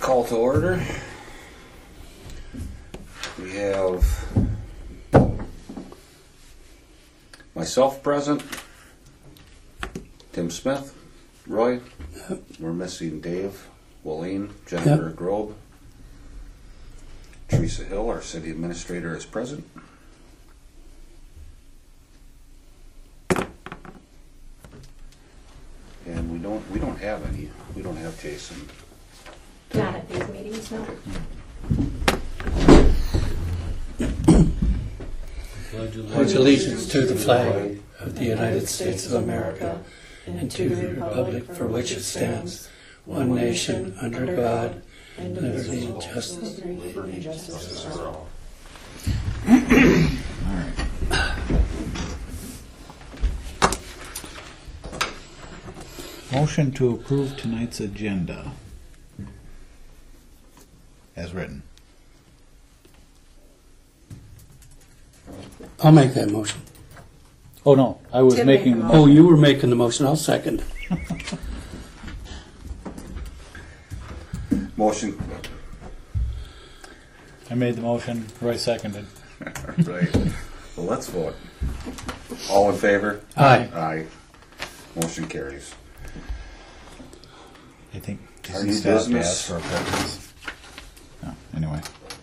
Call to order. We have myself present, Tim Smith, Roy. We're missing Dave, Wallene, Jennifer Grobe. Teresa Hill, our city administrator, is present. And we don't have any. We don't have Jason. Not at these meetings, no. Pledge allegiance to the flag of the United States of America and to the republic for which it stands, one nation, under God, liberty and justice. For all. Motion to approve tonight's agenda as written. I'll make that motion. Oh no, I was Tim making made the the Oh, you were making the motion. I'll second. Motion. I made the motion, Roy seconded. Right. Well, let's vote. All in favor? Aye. Aye. Motion carries. I think Our new staff business. asked for a preference. No, anyway.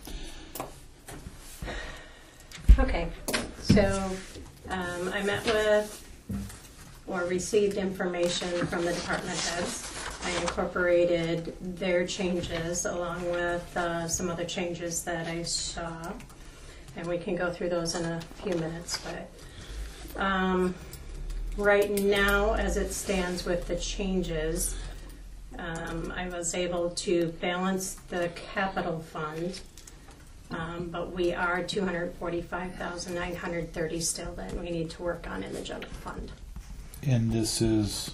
Okay, so I met with or received information from the department heads. I incorporated their changes along with some other changes that I saw, and we can go through those in a few minutes. But right now, as it stands with the changes, I was able to balance the capital fund. But we are $245,930 still that we need to work on in the general fund. And this is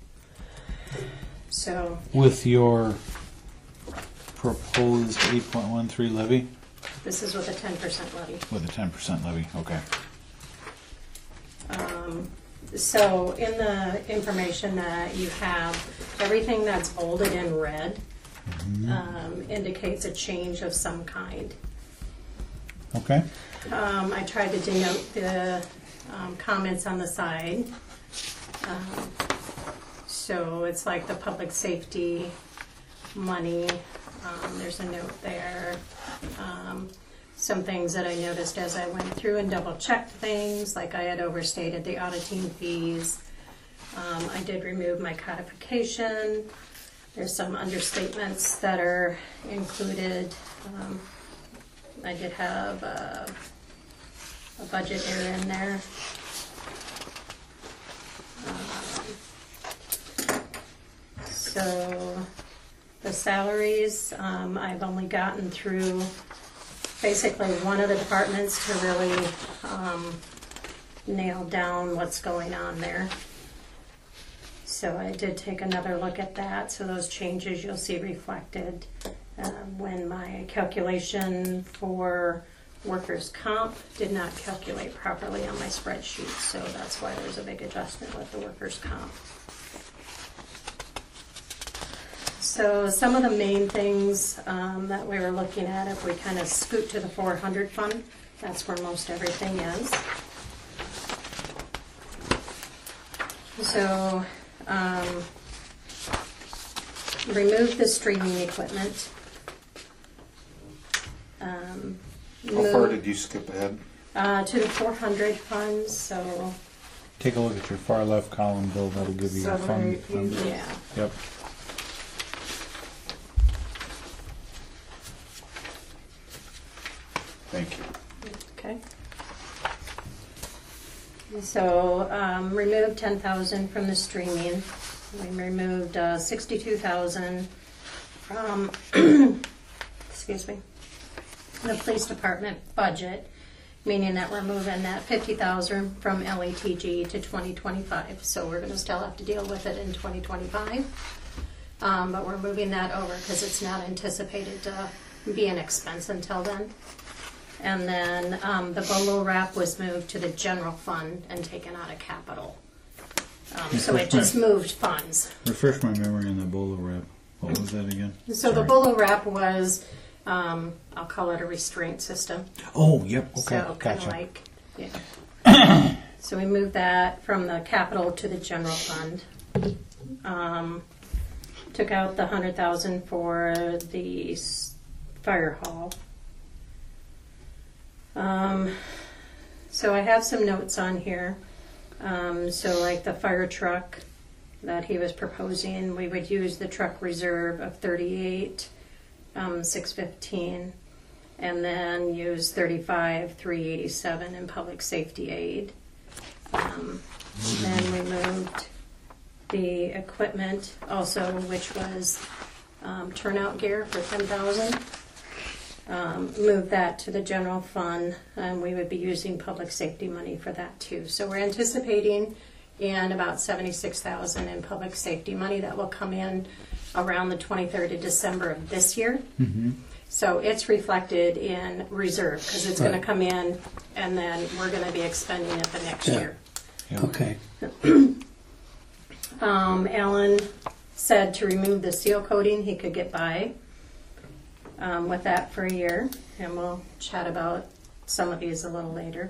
So with your proposed 8.13 levy? this is with a 10% levy. With a 10% levy, okay. So in the information that you have, everything that's bolded in red indicates a change of some kind. Okay. I tried to denote the comments on the side. So it's like the public safety money. There's a note there. Some things that I noticed as I went through and double checked things, like I had overstated the auditing fees. I did remove my codification. There's some understatements that are included. I did have a budget error in there. So the salaries, I've only gotten through basically one of the departments to really nail down what's going on there. So I did take another look at that. So those changes you'll see reflected when my calculation for workers' comp did not calculate properly on my spreadsheet. So that's why there's a big adjustment with the workers' comp. So some of the main things that we were looking at, if we kind of scoot to the 400 fund, that's where most everything is. So remove the streaming equipment. How far did you skip ahead? To the 400 funds, so Take a look at your far left column, Bill. That'll give you your fund number. yeah. Yep. Thank you. Okay. So remove 10,000 from the streaming. We removed 62,000 from excuse me, the police department budget, meaning that we're moving that 50,000 from LATG to 2025. So we're going to still have to deal with it in 2025, but we're moving that over because it's not anticipated to be an expense until then. And then the BOLO wrap was moved to the general fund and taken out of capital. So it just moved funds. Refresh my memory on the BOLO wrap. What was that again? So the Sorry. Holo Wrap was, I'll call it a restraint system. Oh, yep. Okay, So kind of gotcha. like, yeah. So we moved that from the capital to the general fund. Took out the 100,000 for the fire hall. So I have some notes on here. So like the fire truck that he was proposing, we would use the truck reserve of 38,615, and then use 35,387 in public safety aid. Then we moved the equipment also, which was turnout gear for 10,000. Move that to the general fund, and we would be using public safety money for that too. So we're anticipating in about 76,000 in public safety money that will come in around the 23rd of December of this year. So it's reflected in reserve because it's going to come in, and then we're going to be expending it the next Yeah. year. Okay. Alan said to remove the seal coating, he could get by with that for a year, and we'll chat about some of these a little later.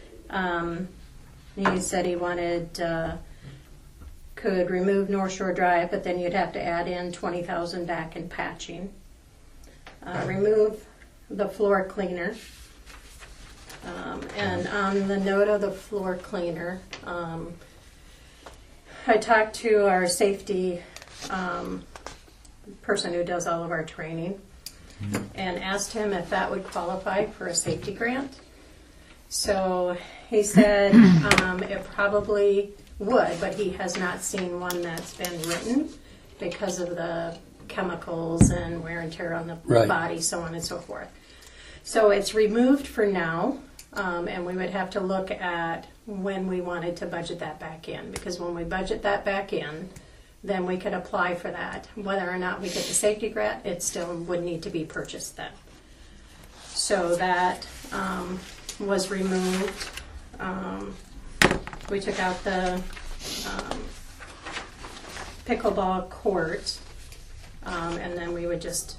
He said he wanted, could remove North Shore Drive, but then you'd have to add in 20,000 back in patching. Remove the floor cleaner. And on the note of the floor cleaner, I talked to our safety person who does all of our training and asked him if that would qualify for a safety grant. So he said it probably would, but he has not seen one that's been written because of the chemicals and wear and tear on the body, so on and so forth. So it's removed for now, and we would have to look at when we wanted to budget that back in, because when we budget that back in, then we could apply for that. Whether or not we get the safety grant, it still would need to be purchased then. So that was removed. We took out the pickleball court, and then we would just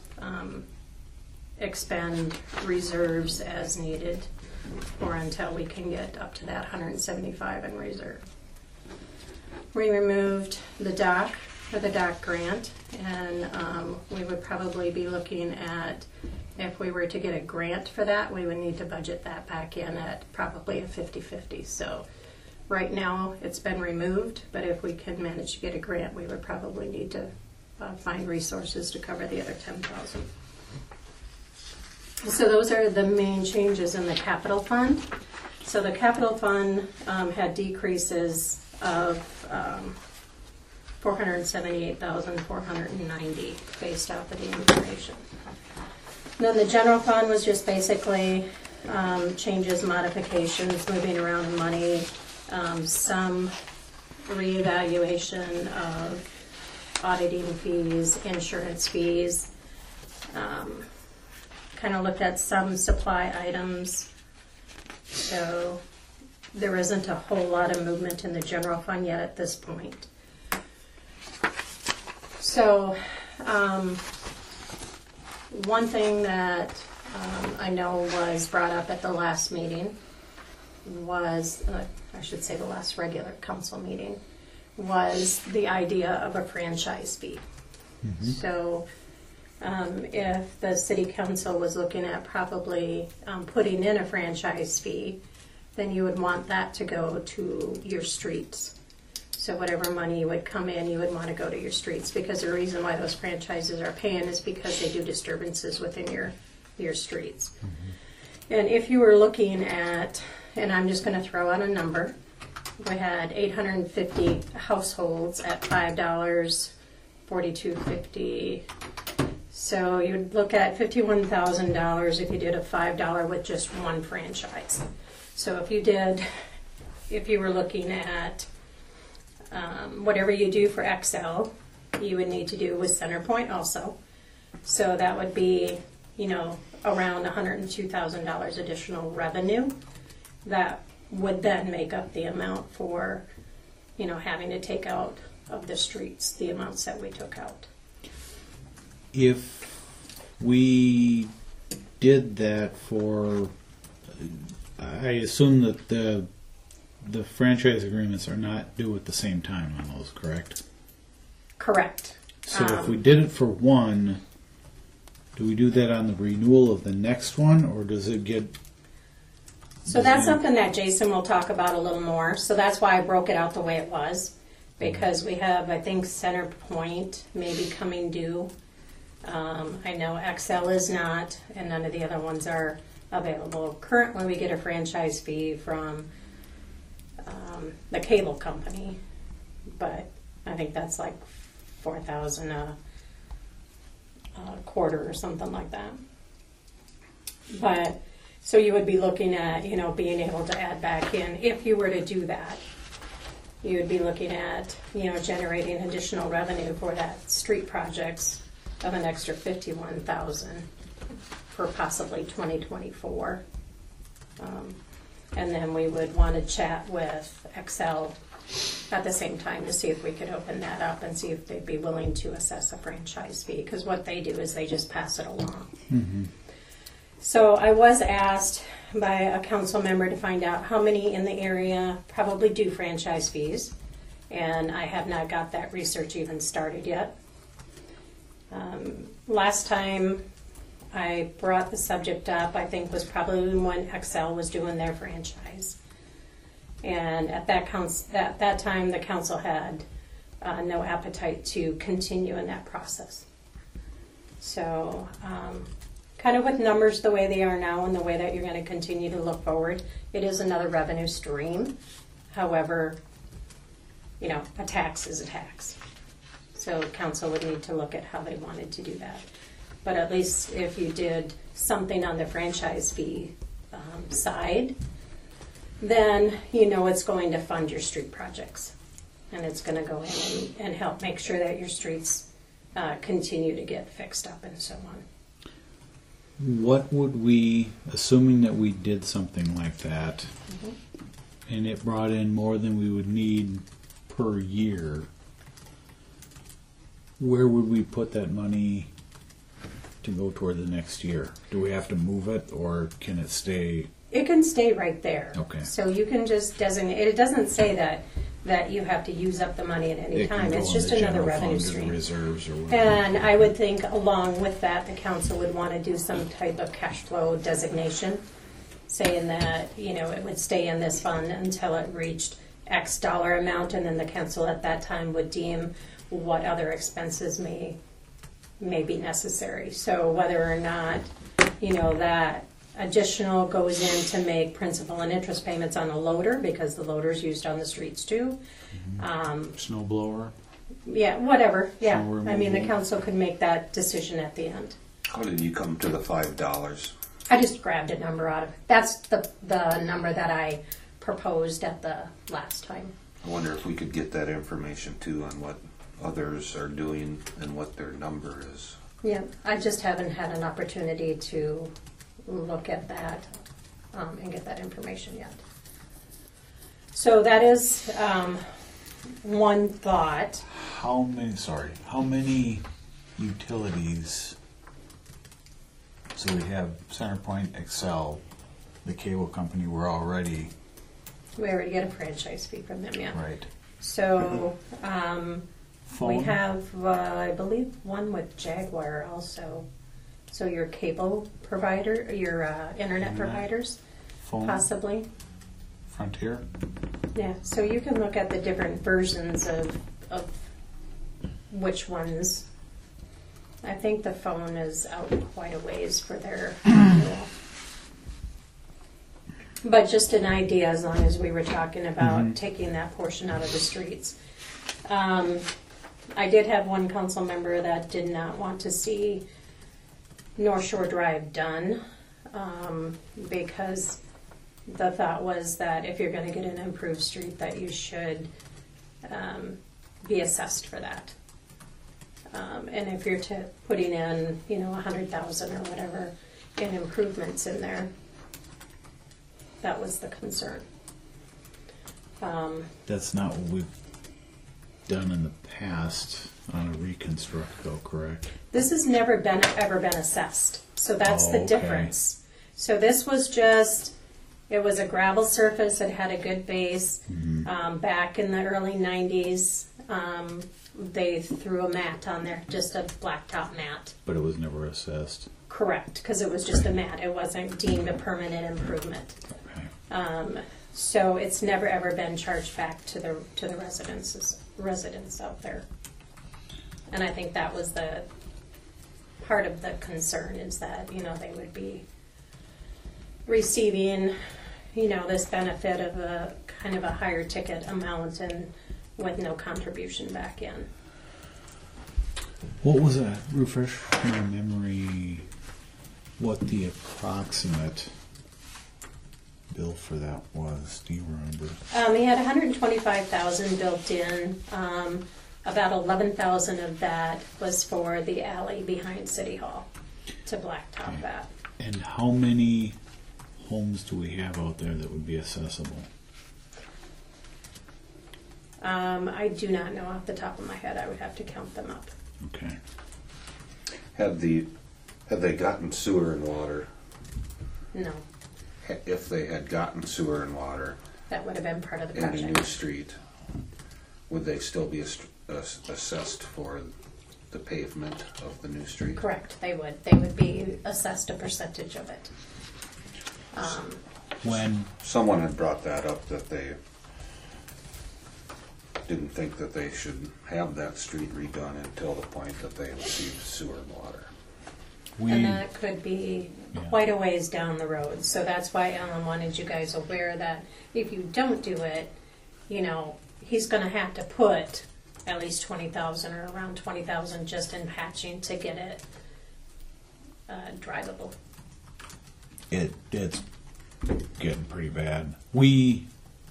expend reserves as needed, or until we can get up to that 175 in reserve. We removed the dock for the dock grant, and we would probably be looking at, if we were to get a grant for that, we would need to budget that back in at probably a 50-50. So right now it's been removed, but if we could manage to get a grant, we would probably need to find resources to cover the other 10,000. So those are the main changes in the capital fund. So the capital fund had decreases of 478,490 based off of the information. Then the general fund was just basically changes, modifications, moving around money, some reevaluation of auditing fees, insurance fees. Kind of looked at some supply items. So there isn't a whole lot of movement in the general fund yet at this point. So one thing that I know was brought up at the last meeting was, I should say the last regular council meeting, was the idea of a franchise fee. So if the city council was looking at probably putting in a franchise fee, then you would want that to go to your streets. So whatever money would come in, you would want to go to your streets, because the reason why those franchises are paying is because they do disturbances within your streets. And if you were looking at, and I'm just going to throw out a number, we had 850 households at $5, $42.50. So you'd look at $51,000 if you did a $5 with just one franchise. So if you were looking at whatever you do for XL, you would need to do with Centerpoint also. So that would be, around $102,000 additional revenue. That would then make up the amount for, having to take out of the streets, the amounts that we took out. if we did that for, I assume that the franchise agreements are not due at the same time on those, correct? Correct. So if we did it for one, do we do that on the renewal of the next one, or does it get? So that's something that Jason will talk about a little more. So that's why I broke it out the way it was, because we have, I think, Center Point maybe coming due. I know XL is not, and none of the other ones are available. Currently, we get a franchise fee from the cable company, but I think that's like $4,000 a quarter or something like that. But so you would be looking at, being able to add back in, if you were to do that, you would be looking at, generating additional revenue for that street projects of an extra $51,000 for possibly 2024. And then we would want to chat with XL at the same time to see if we could open that up and see if they'd be willing to assess a franchise fee, because what they do is they just pass it along. Mm-hmm. So I was asked by a council member to find out how many in the area probably do franchise fees, and I have not got that research even started yet. Last time I brought the subject up, I think, was probably when XL was doing their franchise. And at that time, the council had no appetite to continue in that process. So kind of with numbers the way they are now and the way that you're going to continue to look forward, it is another revenue stream. However, a tax is a tax. So council would need to look at how they wanted to do that. But at least if you did something on the franchise fee side, then it's going to fund your street projects. And it's going to go in and help make sure that your streets continue to get fixed up and so on. What would we, assuming that we did something like that, and it brought in more than we would need per year, where would we put that money to go toward the next year? Do we have to move it, or can it stay? It can stay right there. Okay. So you can just designate. It doesn't say that you have to use up the money at any time. It's just another revenue stream. Reserves or whatever. And I would think along with that, the council would want to do some type of cash flow designation, saying that, it would stay in this fund until it reached X dollar amount, and then the council at that time would deem what other expenses may be necessary. So whether or not, that additional goes in to make principal and interest payments on a loader, because the loader's used on the streets too. Snow blower? Yeah, whatever. Yeah. Snow I mean, the removal. council could make that decision at the end. How did you come to the $5? I just grabbed a number out of that's the number that I proposed at the last time. I wonder if we could get that information too on what others are doing and what their number is. Yeah, I just haven't had an opportunity to look at that and get that information yet. So that is one thought. How many utilities? So we have CenterPoint, XL, the cable company. We're already We already get a franchise fee from them, yeah. right. So we Phone? have, I believe, one with Jaguar also. So your cable provider, your internet providers, Phone? possibly. Frontier. Yeah, so you can look at the different versions of which ones. I think the phone is out quite a ways for their renewal. But just an idea, as long as we were talking about taking that portion out of the streets. I did have one council member that did not want to see North Shore Drive done because the thought was that if you're going to get an improved street, that you should be assessed for that. And if you're putting in, $100,000 or whatever in improvements in there, that was the concern. That's not what we done in the past on a reconstruct, though, correct? This has never been ever been assessed, so that's the okay. difference. So this was just, it was a gravel surface. It had a good base. Back in the early '90s, they threw a mat on there, just a blacktop mat. But it was never assessed. Correct, because it was just a mat. It wasn't deemed a permanent improvement. Okay. So it's never ever been charged back to the residents out there. And I think that was the part of the concern, is that, you know, they would be receiving, you know, this benefit of a kind of a higher ticket amount and with no contribution back in. What was that? Refresh my memory. What the approximate bill for that was? Do you remember? He had $125,000 built in. About $11,000 of that was for the alley behind City Hall to blacktop that. And how many homes do we have out there that would be accessible? I do not know off the top of my head. I would have to count them up. Okay. Had they gotten sewer and water? No, If they had gotten sewer and water that would have been part of the and a new project. street, would they still be assessed for the pavement of the new street? Correct, they would. They would be assessed a percentage of it. When Someone had brought that up, that they didn't think that they should have that street redone until the point that they received sewer and water. And that could be quite a ways down the road. So that's why Alan wanted you guys aware that if you don't do it, you know, he's going to have to put at least $20,000 or around $20,000 just in patching to get it drivable. it's getting pretty bad. We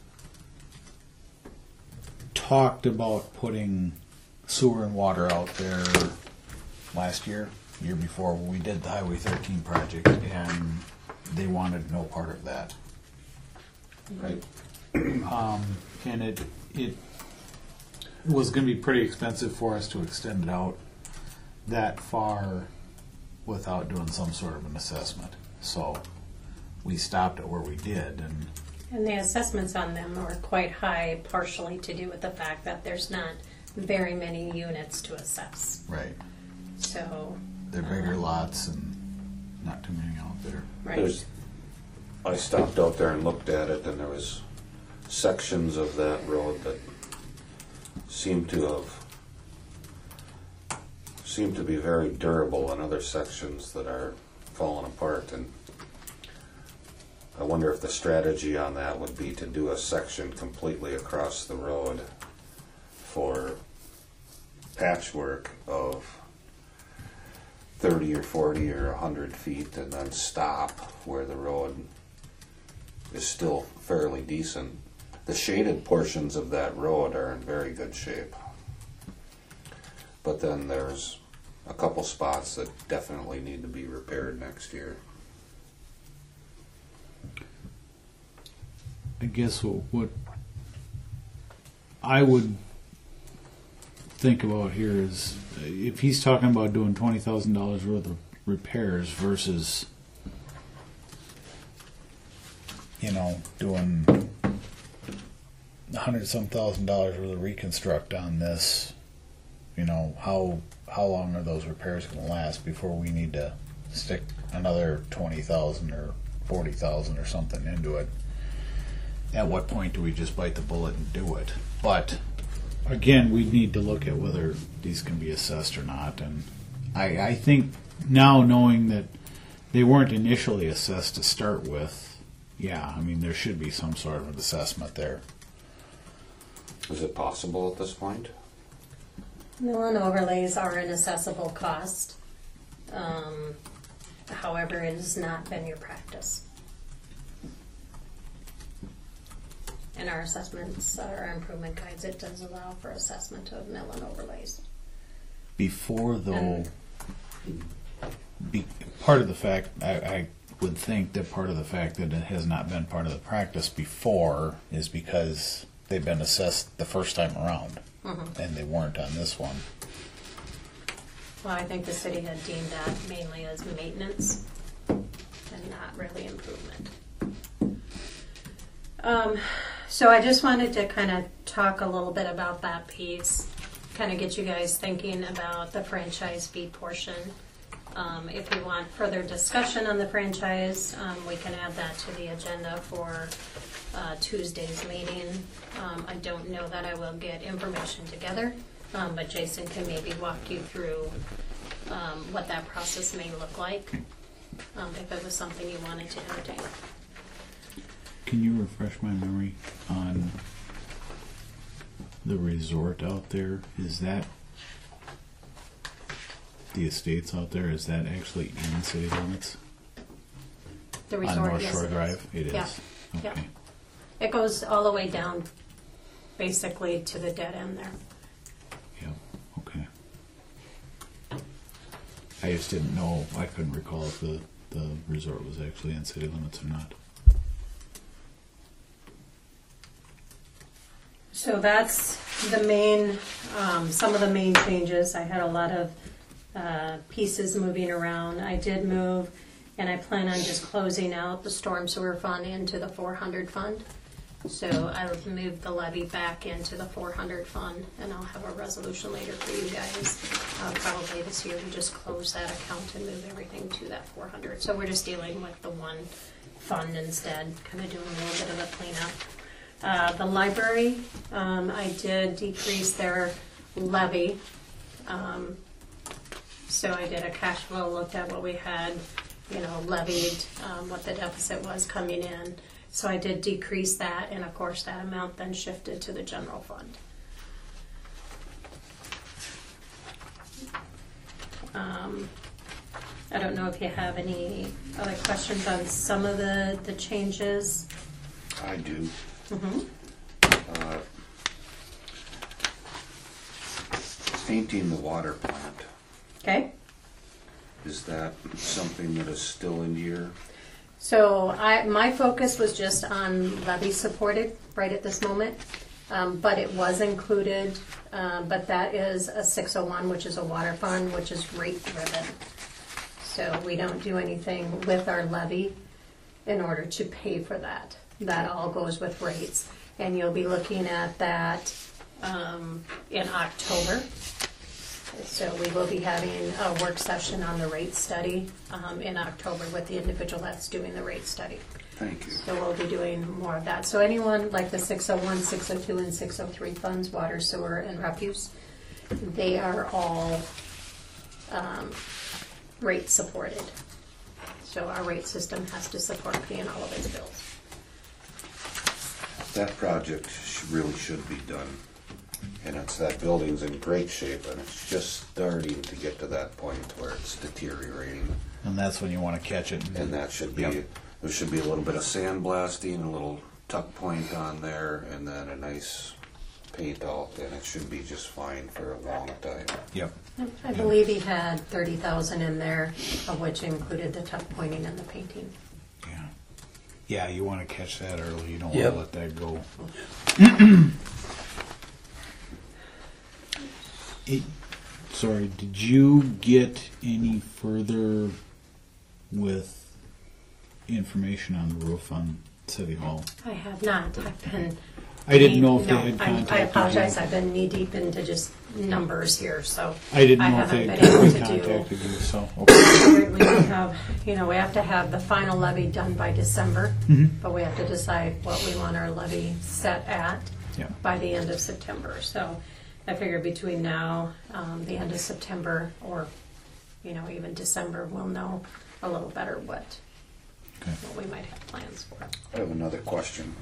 talked about putting sewer and water out there last year before, when we did the Highway 13 project, and they wanted no part of that. Right. And it was going to be pretty expensive for us to extend it out that far without doing some sort of an assessment. So we stopped it where we did, And the assessments on them are quite high, partially to do with the fact that there's not very many units to assess. right, So, they're bigger lots and not too many out there. right. I stopped out there and looked at it, and there was sections of that road that seemed to be very durable, and other sections that are falling apart. And I wonder if the strategy on that would be to do a section completely across the road for patchwork of 30 or 40 or 100 feet, and then stop where the road is still fairly decent. The shaded portions of that road are in very good shape. But then there's a couple spots that definitely need to be repaired next year. I guess what I would think about here is, if he's talking about doing $20,000 worth of repairs versus, you know, doing $100-some thousand worth of reconstruct on this, you know, how long are those repairs going to last before we need to stick another $20,000 or $40,000 or something into it? At what point do we just bite the bullet and do it? But again, we need to look at whether these can be assessed or not. And I think now, knowing that they weren't initially assessed to start with, yeah, I mean, there should be some sort of an assessment there. Is it possible at this point? Mill and overlays are an assessable cost. However, it has not been your practice. In our assessments, our improvement guides, it does allow for assessment of mill and overlays. Before, though, part of the fact, I would think that part of the fact that it has not been part of the practice before is because they've been assessed the first time around, Mhm. and they weren't on this one. Well, I think the city had deemed that mainly as maintenance and not really improvement. So I just wanted to kind of talk a little bit about that piece, kind of get you guys thinking about the franchise fee portion. If you want further discussion on the franchise, we can add that to the agenda for Tuesday's meeting. I don't know that I will get information together, but Jason can maybe walk you through what that process may look like, if it was something you wanted to entertain. Can you refresh my memory on the resort out there? Is that the estates out there? Is that actually in city limits? The On resort, North yes, Shore it is. Drive? It is. Yeah. Okay. Yeah. It goes all the way down, basically, to the dead end there. Yeah. Okay. I just didn't know. I couldn't recall if the resort was actually in city limits or not. So that's the main, some of the main changes. I had a lot of pieces moving around. I did move, and I plan on just closing out the storm sewer fund into the 400 fund. So I moved the levy back into the 400 fund, and I'll have a resolution later for you guys, probably this year, to just close that account and move everything to that 400. So we're just dealing with the one fund instead, kind of doing a little bit of a cleanup. The library, I did decrease their levy. So I did a cash flow, looked at what we had, levied, what the deficit was coming in. So I did decrease that, and of course that amount then shifted to the general fund. I don't know if you have any other questions on some of the changes. I do. Painting the water plant, Okay? is that something that is still in your? So my focus was just on levy supported right at this moment, but it was included, but that is a 601, which is a water fund, which is rate driven. So we don't do anything with our levy in order to pay for that. That all goes with rates. And you'll be looking at that in October. So we will be having a work session on the rate study in October with the individual that's doing the rate study. Thank you. So we'll be doing more of that. So anyone like the 601, 602, and 603 funds, water, sewer, and refuse, they are all rate supported. So our rate system has to support paying all of its bills. That project really should be done. And that building's in great shape, and it's just starting to get to that point where it's deteriorating. And that's when you want to catch it. And that should be, Yep. there should be a little bit of sandblasting, a little tuck point on there, and then a nice paint out, and it should be just fine for a long time. Yep. I believe he had 30,000 in there, of which included the tuck pointing and the painting. Yeah. Yeah, you want to catch that early. You don't Yep. want to let that go. Sorry, did you get any further with information on the roof on City Hall? I have not. I've been. I didn't know if they No, had I contacted apologize. you. I've been knee deep into just numbers here, so. I didn't know if they haven't had been able to do. contacted you, so. Okay. We have, we have to have the final levy done by December, but we have to decide what we want our levy set at Yeah. by the end of September. So I figure between now, the end of September, or, even December, we'll know a little better what Okay. we might have plans for. I have another question.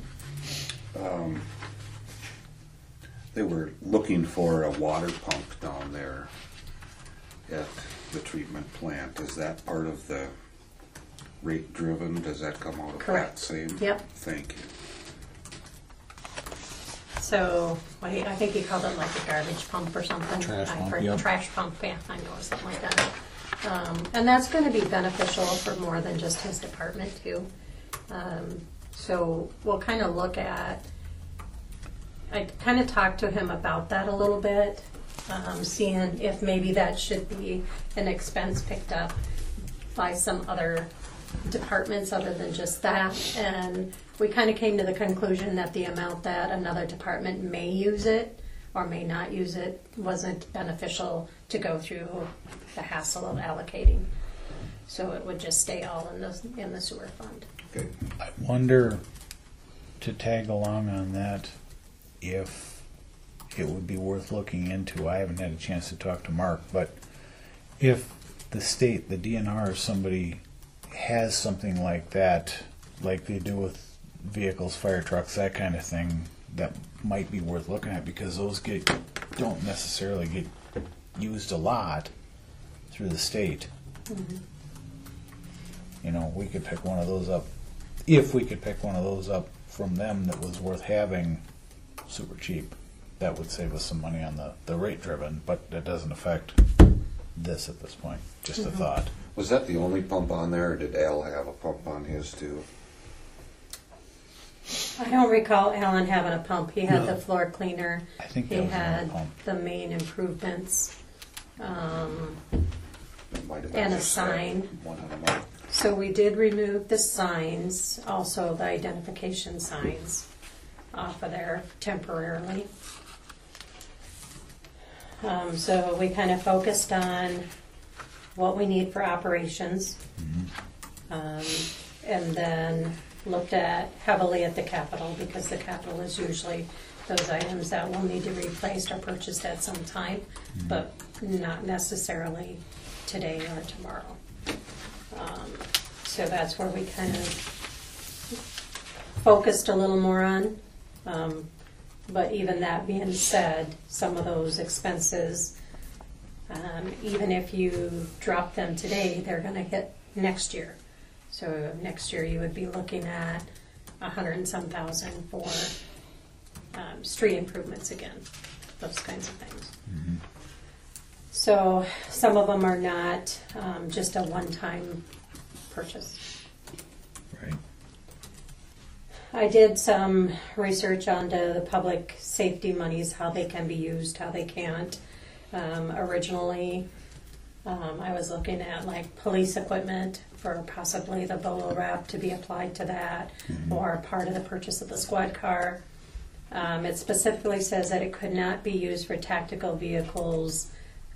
They were looking for a water pump down there at the treatment plant. Is that part of the rate driven? Does that come out of Correct. that same? Yep. Thank you. So, I think he called it like a garbage pump or something. Trash I pump, forget- yep. Trash pump, yeah, I know, something like that. And that's gonna be beneficial for more than just his department too. So we'll kind of look at I kind of talked to him about that a little bit, seeing if maybe that should be an expense picked up by some other departments other than just that. And we kind of came to the conclusion that the amount that another department may use it or may not use it wasn't beneficial to go through the hassle of allocating. So it would just stay all in the sewer fund. Okay. I wonder, to tag along on that, if it would be worth looking into. I haven't had a chance to talk to Mark, but if the state, the DNR, or somebody has something like that, like they do with vehicles, fire trucks, that kind of thing, that might be worth looking at, because those don't necessarily get used a lot through the state. Mm-hmm. You know, we could pick one of those up, if we could pick one of those up from them that was worth having super cheap. That would save us some money on the rate driven, but that doesn't affect this at this point. Just a thought. Was that the only pump on there, or did Al have a pump on his too? I don't recall Alan having a pump. He had No. the floor cleaner. I think He that was another had pump. the main improvements. It might have been And a just sign. One of them up. So we did remove the signs, also the identification signs off of there temporarily. So we kind of focused on what we need for operations. And then looked at heavily at the capital, because the capital is usually those items that will need to be replaced or purchased at some time, but not necessarily today or tomorrow. So that's where we kind of focused a little more on. But even that being said, some of those expenses, even if you drop them today, they're going to hit next year. So next year you would be looking at $100 and some thousand for street improvements again, those kinds of things. So some of them are not just a one-time purchase. Right. I did some research onto the public safety monies, how they can be used, how they can't. Originally, I was looking at like police equipment for possibly the Bolo wrap to be applied to that, or part of the purchase of the squad car. It specifically says that it could not be used for tactical vehicles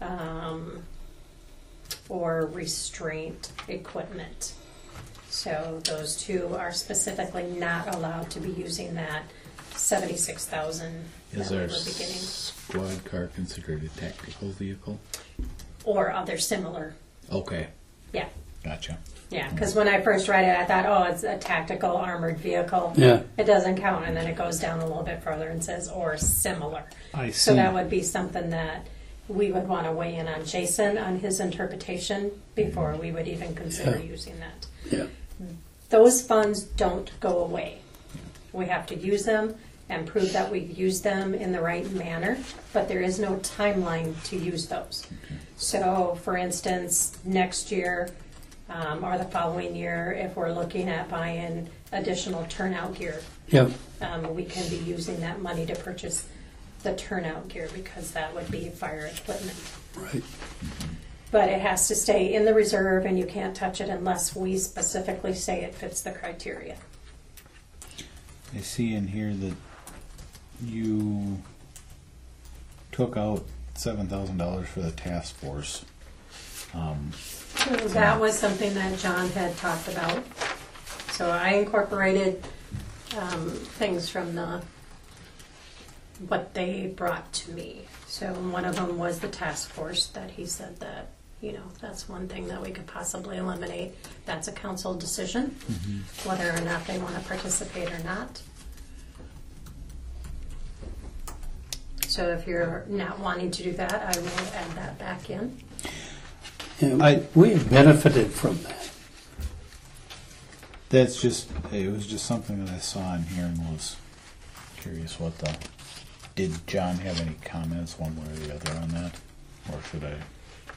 or restraint equipment. So those two are specifically not allowed to be using that $76,000 Is that we our were beginning, squad car considered a tactical vehicle? or other similar. Okay, Yeah, gotcha. yeah. Because when I first read it, I thought, oh, it's a tactical armored vehicle. Yeah. It doesn't count, and then it goes down a little bit further and says or similar. I see. So that would be something that we would want to weigh in on Jason on his interpretation before we would even consider Yeah. using that. Yeah. Those funds don't go away. We have to use them and prove that we've used them in the right manner, but there is no timeline to use those. So, for instance, next year or the following year, if we're looking at buying additional turnout gear, Yeah. we can be using that money to purchase the turnout gear, because that would be fire equipment. Right. But it has to stay in the reserve, and you can't touch it unless we specifically say it fits the criteria. I see in here that you took out $7,000 for the task force. That was something that John had talked about. So I incorporated things from what they brought to me. So one of them was the task force, that he said that, that's one thing that we could possibly eliminate. That's a council decision, whether or not they want to participate or not. So if you're not wanting to do that, I will add that back in. Yeah, we have benefited from that. It was just something that I saw in here and was curious did John have any comments one way or the other on that? Or should I?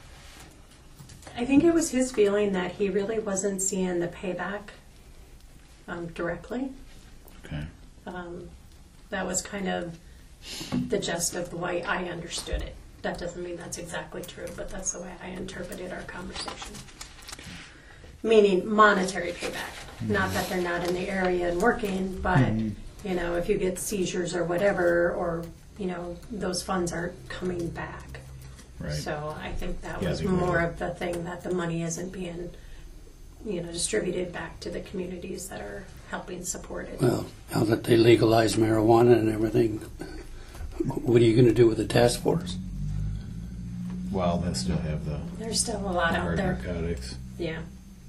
I think it was his feeling that he really wasn't seeing the payback directly. Okay. That was kind of the gist of the way I understood it. That doesn't mean that's exactly true, but that's the way I interpreted our conversation. Meaning monetary payback. Not that they're not in the area and working, but you know, if you get seizures or whatever, or you know, those funds aren't coming back. Right. So I think that Yeah, was they would. more of the thing, that the money isn't being, you know, distributed back to the communities that are helping support it. Well, now that they legalize marijuana and everything, what are you going to do with the task force? Well, they still have the There's still a lot out hard there. narcotics. Yeah.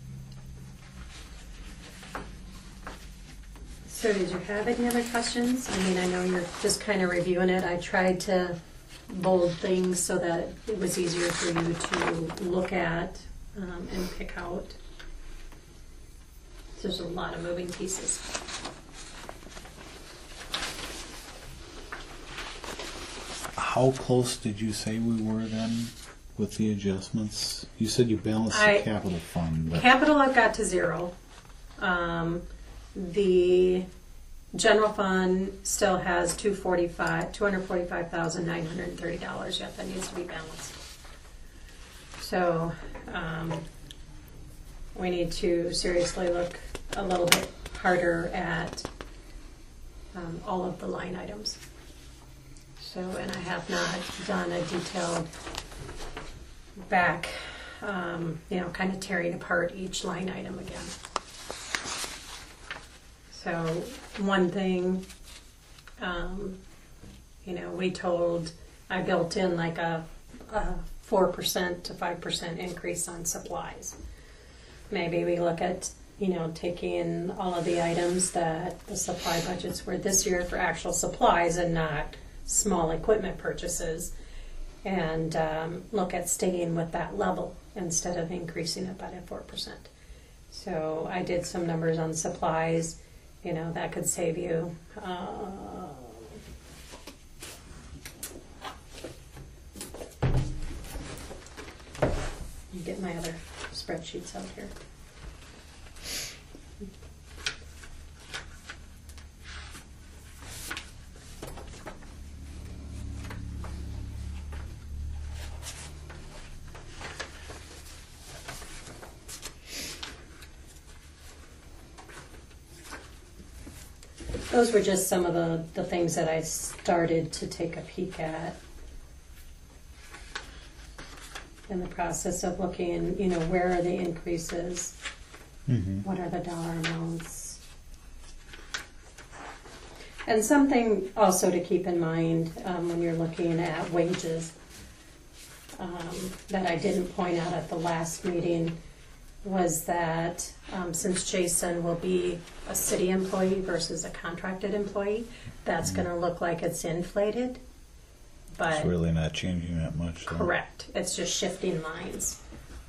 So did you have any other questions? I mean, I know you're just kind of reviewing it. I tried to bold things so that it was easier for you to look at and pick out. There's a lot of moving pieces. How close did you say we were then with the adjustments? You said you balanced I- the capital fund, but Capital, I've got to zero. The general fund still has $245,930 yet that needs to be balanced. So we need to seriously look a little bit harder at all of the line items. So, and I have not done a detailed back, you know, kind of tearing apart each line item again. So one thing, you know, I built in like a 4% to 5% increase on supplies. Maybe we look at, you know, taking all of the items that the supply budgets were this year for actual supplies and not small equipment purchases, and look at staying with that level instead of increasing it by the 4%. So I did some numbers on supplies. You know, that could save you get my other spreadsheets out here. Those were just some of the things that I started to take a peek at in the process of looking, you know, where are the increases, what are the dollar amounts. And something also to keep in mind when you're looking at wages that I didn't point out at the last meeting was that since Jason will be a city employee versus a contracted employee, that's going to look like it's inflated. But it's really not changing that much. So. correct. It's just shifting lines.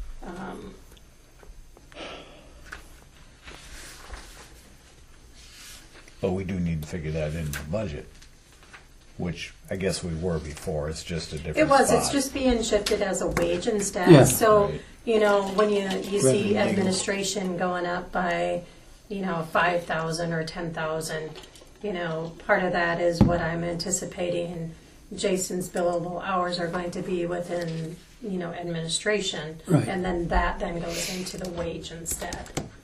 But we do need to figure that into the budget, which I guess we were before. It's just a different It was. spot. It's just being shifted as a wage instead. Yeah. So, Right. you know, when you see Revenue. administration going up by, you know, 5,000 or 10,000, you know, part of that is what I'm anticipating Jason's billable hours are going to be within, you know, administration. Right. And then that then goes into the wage instead.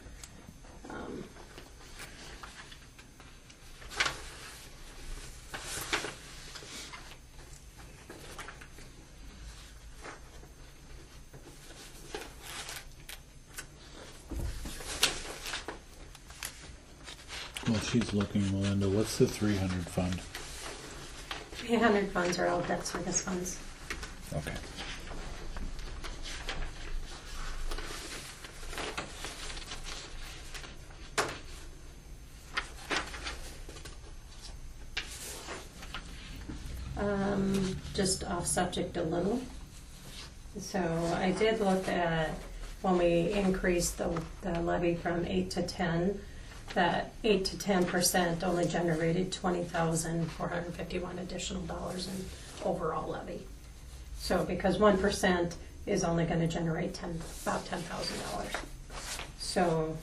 Well, she's looking, Melinda. What's the 300 fund? 300 funds are all debt service funds. Okay. Just off subject a little. So I did look at when we increased the levy from 8 to 10, that 8 to 10% only generated $20,451 additional dollars in overall levy. So because 1% is only going to generate about $10,000. So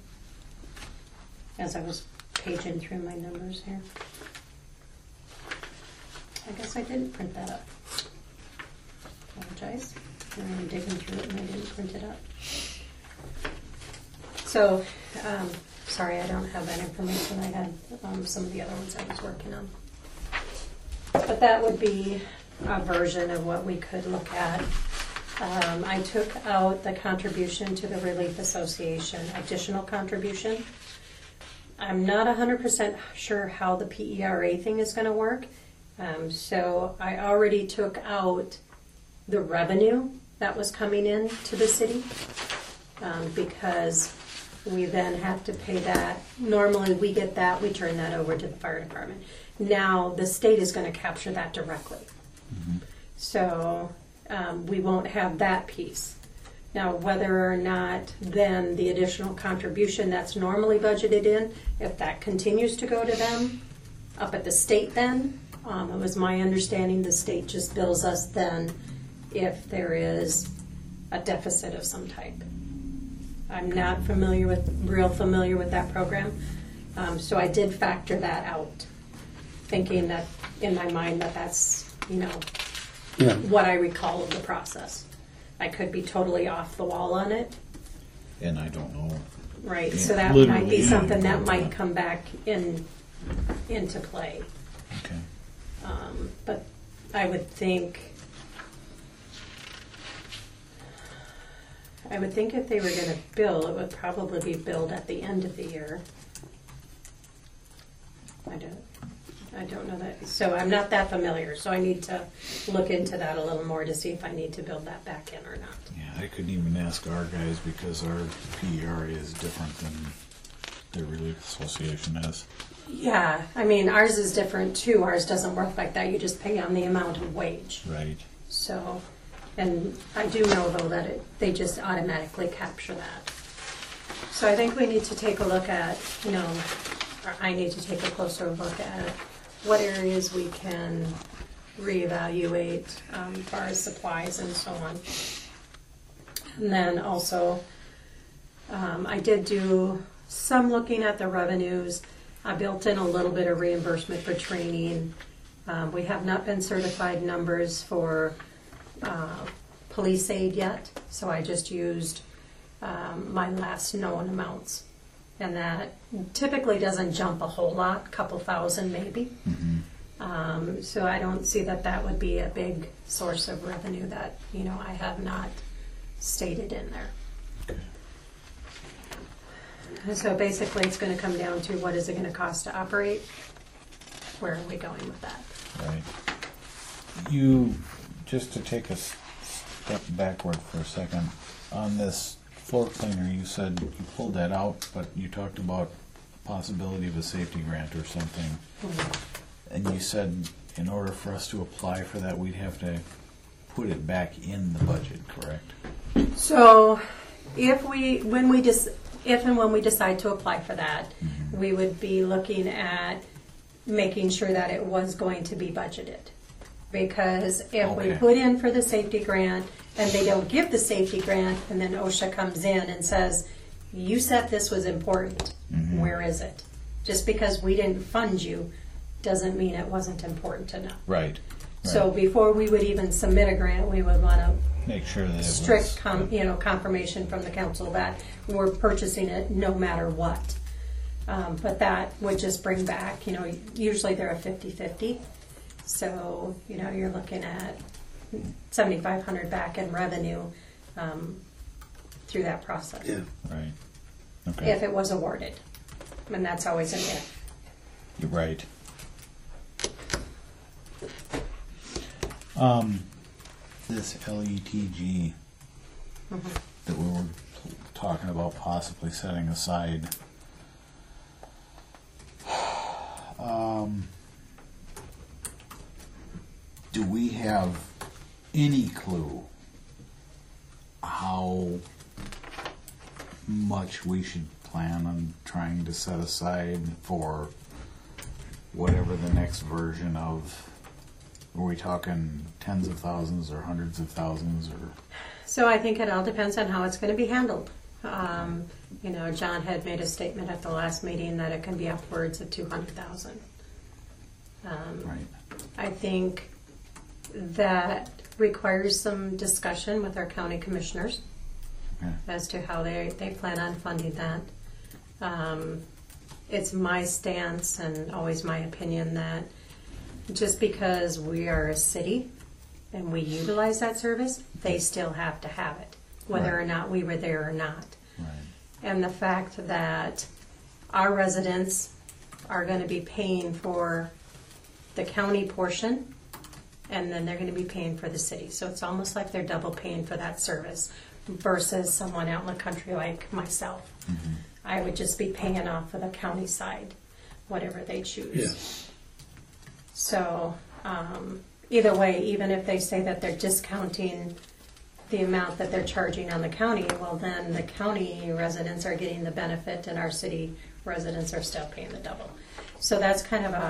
as I was paging through my numbers here. I guess I didn't print that up. Apologize. I'm digging through it and I didn't print it up. So, sorry, I don't have that information. I had some of the other ones I was working on. But that would be a version of what we could look at. I took out the contribution to the Relief Association, additional contribution. I'm not 100% sure how the PERA thing is going to work. So I already took out the revenue that was coming in to the city because we then have to pay that. Normally we get that, we turn that over to the fire department. Now the state is going to capture that directly. So we won't have that piece. Now, whether or not then the additional contribution that's normally budgeted in, if that continues to go to them up at the state then, it was my understanding the state just bills us then if there is a deficit of some type. I'm not real familiar with that program, so I did factor that out, thinking that in my mind that's, what I recall of the process. I could be totally off the wall on it. And I don't know. Right, Yeah, so that literally, might be yeah. something that might come back into play. Okay. But I would think if they were going to bill, it would probably be billed at the end of the year. I don't know that. So I'm not that familiar. So I need to look into that a little more to see if I need to build that back in or not. Yeah, I couldn't even ask our guys because our PERA is different than the Relief Association is. Yeah, I mean, ours is different too. Ours doesn't work like that. You just pay on the amount of wage. Right. So, and I do know though that they just automatically capture that. So I think we need to take a look at, or I need to take a closer look at what areas we can reevaluate as far as supplies and so on. And then also, I did do some looking at the revenues. I built in a little bit of reimbursement for training. We have not been certified numbers for police aid yet, so I just used my last known amounts. And that typically doesn't jump a whole lot, a couple thousand maybe. Mm-hmm. So I don't see that would be a big source of revenue that, I have not stated in there. Okay. So basically it's going to come down to what is it going to cost to operate? Where are we going with that? Right. You, just to take a step backward for a second, on this floor cleaner, you said you pulled that out, but you talked about possibility of a safety grant or something. Mm-hmm. And you said in order for us to apply for that, we'd have to put it back in the budget, correct? So if and when we decide to apply for that, Mm-hmm. we would be looking at making sure that it was going to be budgeted. Because if we Okay. put in for the safety grant and they don't give the safety grant and then OSHA comes in and says, you said this was important, Mhm. where is it? Just because we didn't fund you doesn't mean it wasn't important enough. Right. So before we would even submit a grant, we would want to Make sure that it strict was, confirmation from the council that we're purchasing it no matter what. But that would just bring back, usually they're a 50-50. So, you're looking at $7,500 back in revenue through that process. Yeah. right. Okay. If it was awarded. And that's always an if. You're right. This LETG that we were talking about possibly setting aside. Do we have any clue how much we should plan on trying to set aside for whatever the next version of? Are we talking tens of thousands or hundreds of thousands or? So I think it all depends on how it's going to be handled. John had made a statement at the last meeting that it can be upwards of 200,000. Right. I think that requires some discussion with our county commissioners Okay. as to how they plan on funding that. It's my stance and always my opinion that just because we are a city and we utilize that service, they still have to have it, whether Right. or not we were there or not. Right. And the fact that our residents are going to be paying for the county portion, and then they're going to be paying for the city. So it's almost like they're double paying for that service versus someone out in the country like myself. Mm-hmm. I would just be paying off of the county side, whatever they choose. Yeah. So either way, even if they say that they're discounting the amount that they're charging on the county, well, then the county residents are getting the benefit and our city residents are still paying the double. So that's kind of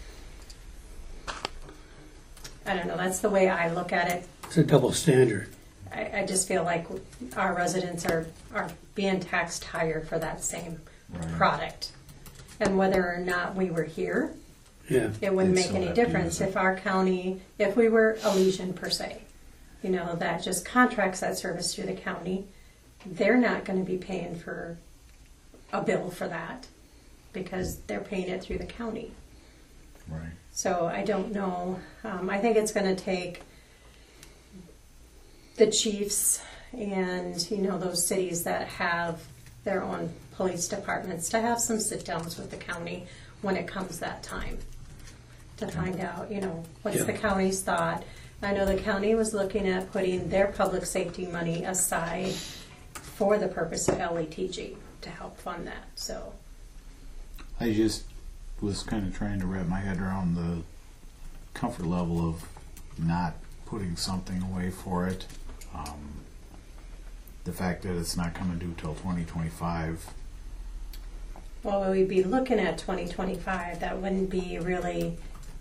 I don't know, that's the way I look at it. It's a double standard. I just feel like our residents are being taxed higher for that same Right. product. And whether or not we were here, Yeah. it wouldn't They'd make still any have to difference use it. if our county, if we were Elysian per se, that just contracts that service through the county, they're not going to be paying for a bill for that because they're paying it through the county. Right. So I don't know. I think it's going to take the chiefs and, those cities that have their own police departments to have some sit-downs with the county when it comes that time to find out, what's Yeah. the county's thought. I know the county was looking at putting their public safety money aside for the purpose of LETG to help fund that. So, I just was kind of trying to wrap my head around the comfort level of not putting something away for it. The fact that it's not coming due till 2025. well, we'd be looking at 2025. That wouldn't be really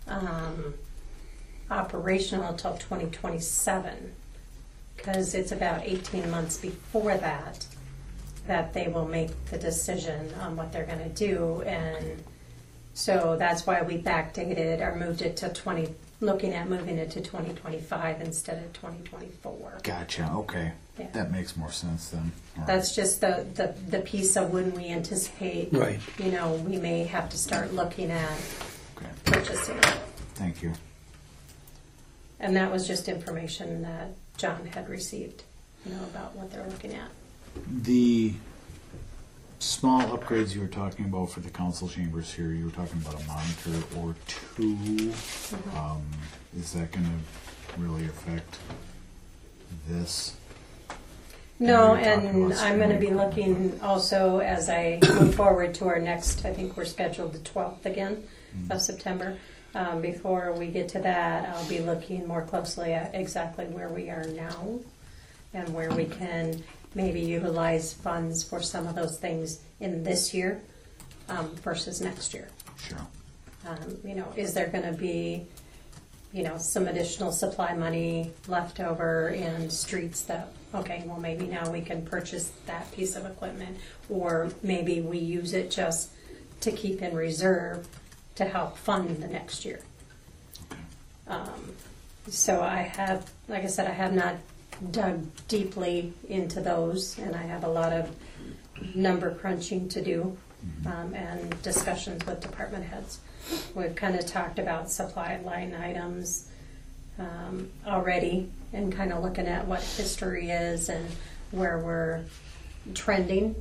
operational until 2027 because it's about 18 months before that they will make the decision on what they're going to do. And so that's why we backdated or moved it to looking at moving it to 2025 instead of 2024. Gotcha. Okay. Yeah. That makes more sense then. All right. That's just the piece of when we anticipate, Right. we may have to start looking at Okay. purchasing it. Thank you. And that was just information that John had received, about what they're looking at. The small upgrades you were talking about for the council chambers here, you were talking about a monitor or two. Is that going to really affect this? No, And you're talking and about I'm going to be spending. looking also as I move forward to our next, I think we're scheduled the 12th again of September. Before we get to that, I'll be looking more closely at exactly where we are now and where we can maybe utilize funds for some of those things in this year versus next year. Sure. Is there going to be, some additional supply money left over in streets that, okay, well, maybe now we can purchase that piece of equipment, or maybe we use it just to keep in reserve to help fund the next year. So I have, like I said, I have not dug deeply into those, and I have a lot of number crunching to do and discussions with department heads. We've kind of talked about supply line items already and kind of looking at what history is and where we're trending.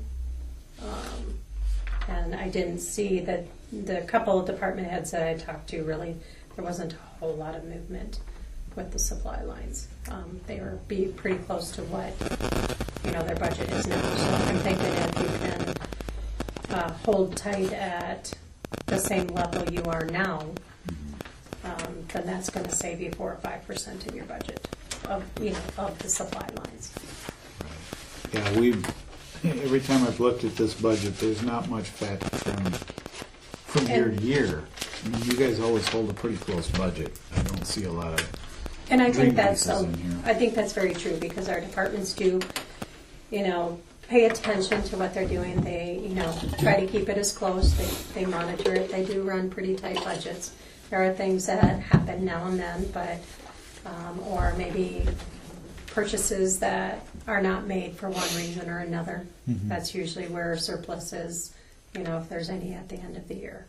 And I didn't see that the couple of department heads that I talked to, really, there wasn't a whole lot of movement with the supply lines. They were pretty close to what their budget is now. So I'm thinking if you can hold tight at the same level you are now, then that's going to save you 4 or 5% of your budget of the supply lines. Yeah, every time I've looked at this budget, there's not much fat from year to year. I mean, you guys always hold a pretty close budget. I don't see a lot of. And I think Dream that's pieces in here. I think that's very true because our departments do, pay attention to what they're doing. They, try to keep it as close. They monitor it. They do run pretty tight budgets. There are things that happen now and then, but, or maybe purchases that are not made for one reason or another. That's usually where surplus is, you know, if there's any at the end of the year.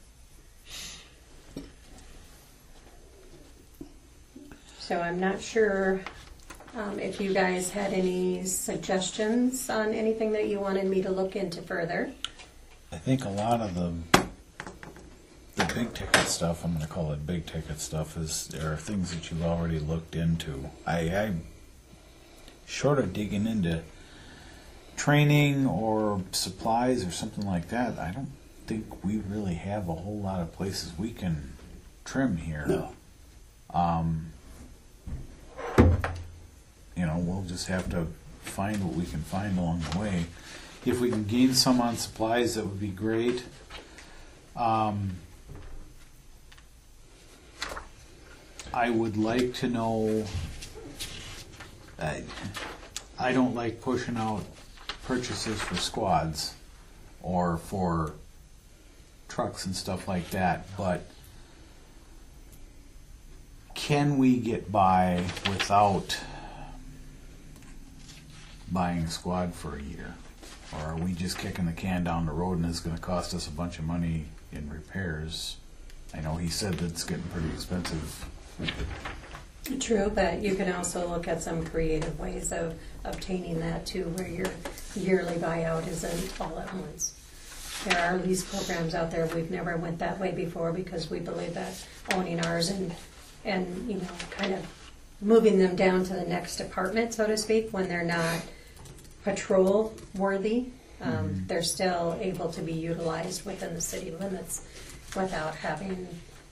So I'm not sure if you guys had any suggestions on anything that you wanted me to look into further. I think a lot of the big ticket stuff, I'm going to call it big ticket stuff, are things that you've already looked into. I short of digging into training or supplies or something like that, I don't think we really have a whole lot of places we can trim here. No. You know, we'll just have to find what we can find along the way. If we can gain some on supplies, that would be great. I would like to know, I don't like pushing out purchases for squads or for trucks and stuff like that, but can we get by without buying a squad for a year? Or are we just kicking the can down the road and it's going to cost us a bunch of money in repairs? I know he said that it's getting pretty expensive. True, but you can also look at some creative ways of obtaining that too, where your yearly buyout isn't all at once. There are lease programs out there. We've never went that way before because we believe that owning ours and you know, kind of moving them down to the next department, so to speak, when they're not patrol worthy, they're still able to be utilized within the city limits without having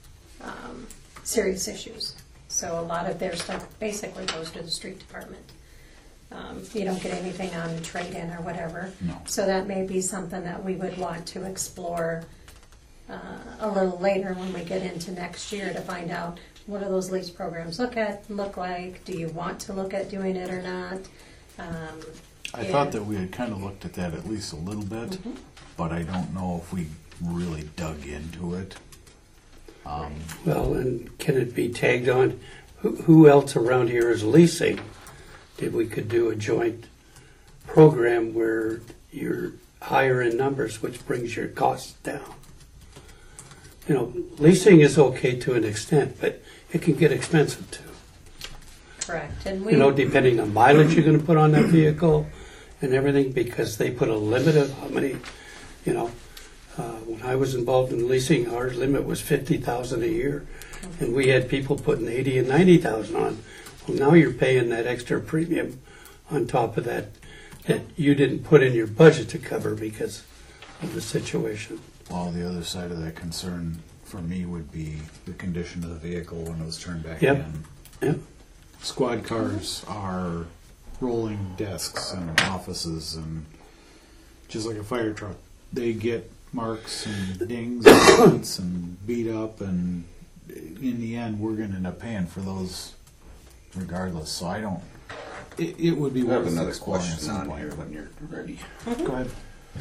serious issues. So a lot of their stuff basically goes to the street department. You don't get anything on the trade-in or whatever. No. So that may be something that we would want to explore a little later when we get into next year to find out what do those lease programs look like? Do you want to look at doing it or not? I thought that we had kind of looked at that at least a little bit, but I don't know if we really dug into it. Well, and can it be tagged on? Who else around here is leasing? If we could do a joint program where you're higher in numbers, which brings your costs down. You know, leasing is okay to an extent, but it can get expensive too. Correct. And we, You know, depending on mileage you're going to put on that vehicle and everything, because they put a limit of how many, you know. When I was involved in leasing, our limit was $50,000 a year, and we had people putting $80,000 and $90,000 on. Well, now you're paying that extra premium on top of that you didn't put in your budget to cover because of the situation. Well, the other side of that concern for me would be the condition of the vehicle when it was turned back Yep. in. Yep. Squad cars are rolling desks and offices, and just like a fire truck, they get marks and dings and cuts and beat up, and in the end we're going to end up paying for those regardless. So I don't, it would be I have worth another exploring at question some on point. here when you're ready. Go ahead.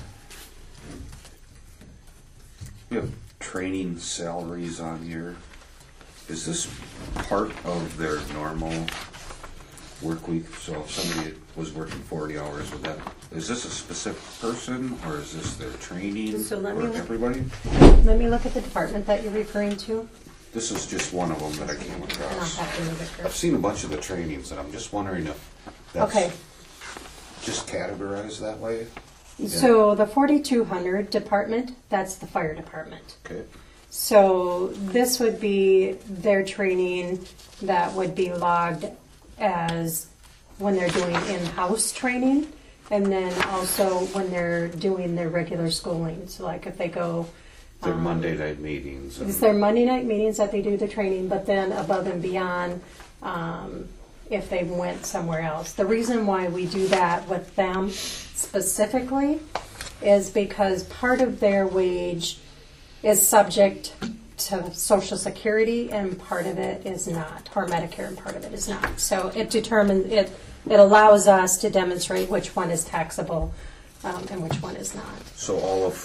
You have training salaries on here. Is this part of their normal work week? So if somebody was working 40 hours, is this a specific person, or is this their training So let me for look. everybody? let me look at the department that you're referring to. This is just one of them that I came And I'll across. have to move it I've first. seen a bunch of the trainings, and I'm just wondering if that's Okay. just categorized that way. So the 4200 department, that's the fire department. Okay. So this would be their training that would be logged as when they're doing in-house training, and then also when they're doing their regular schooling. So like if they go, Their Monday night meetings. And it's their Monday night meetings that they do the training, but then above and beyond, if they went somewhere else. The reason why we do that with them specifically is because part of their wage is subject to Social Security and part of it is not, or Medicare and part of it is not. So it allows us to demonstrate which one is taxable and which one is not. So all of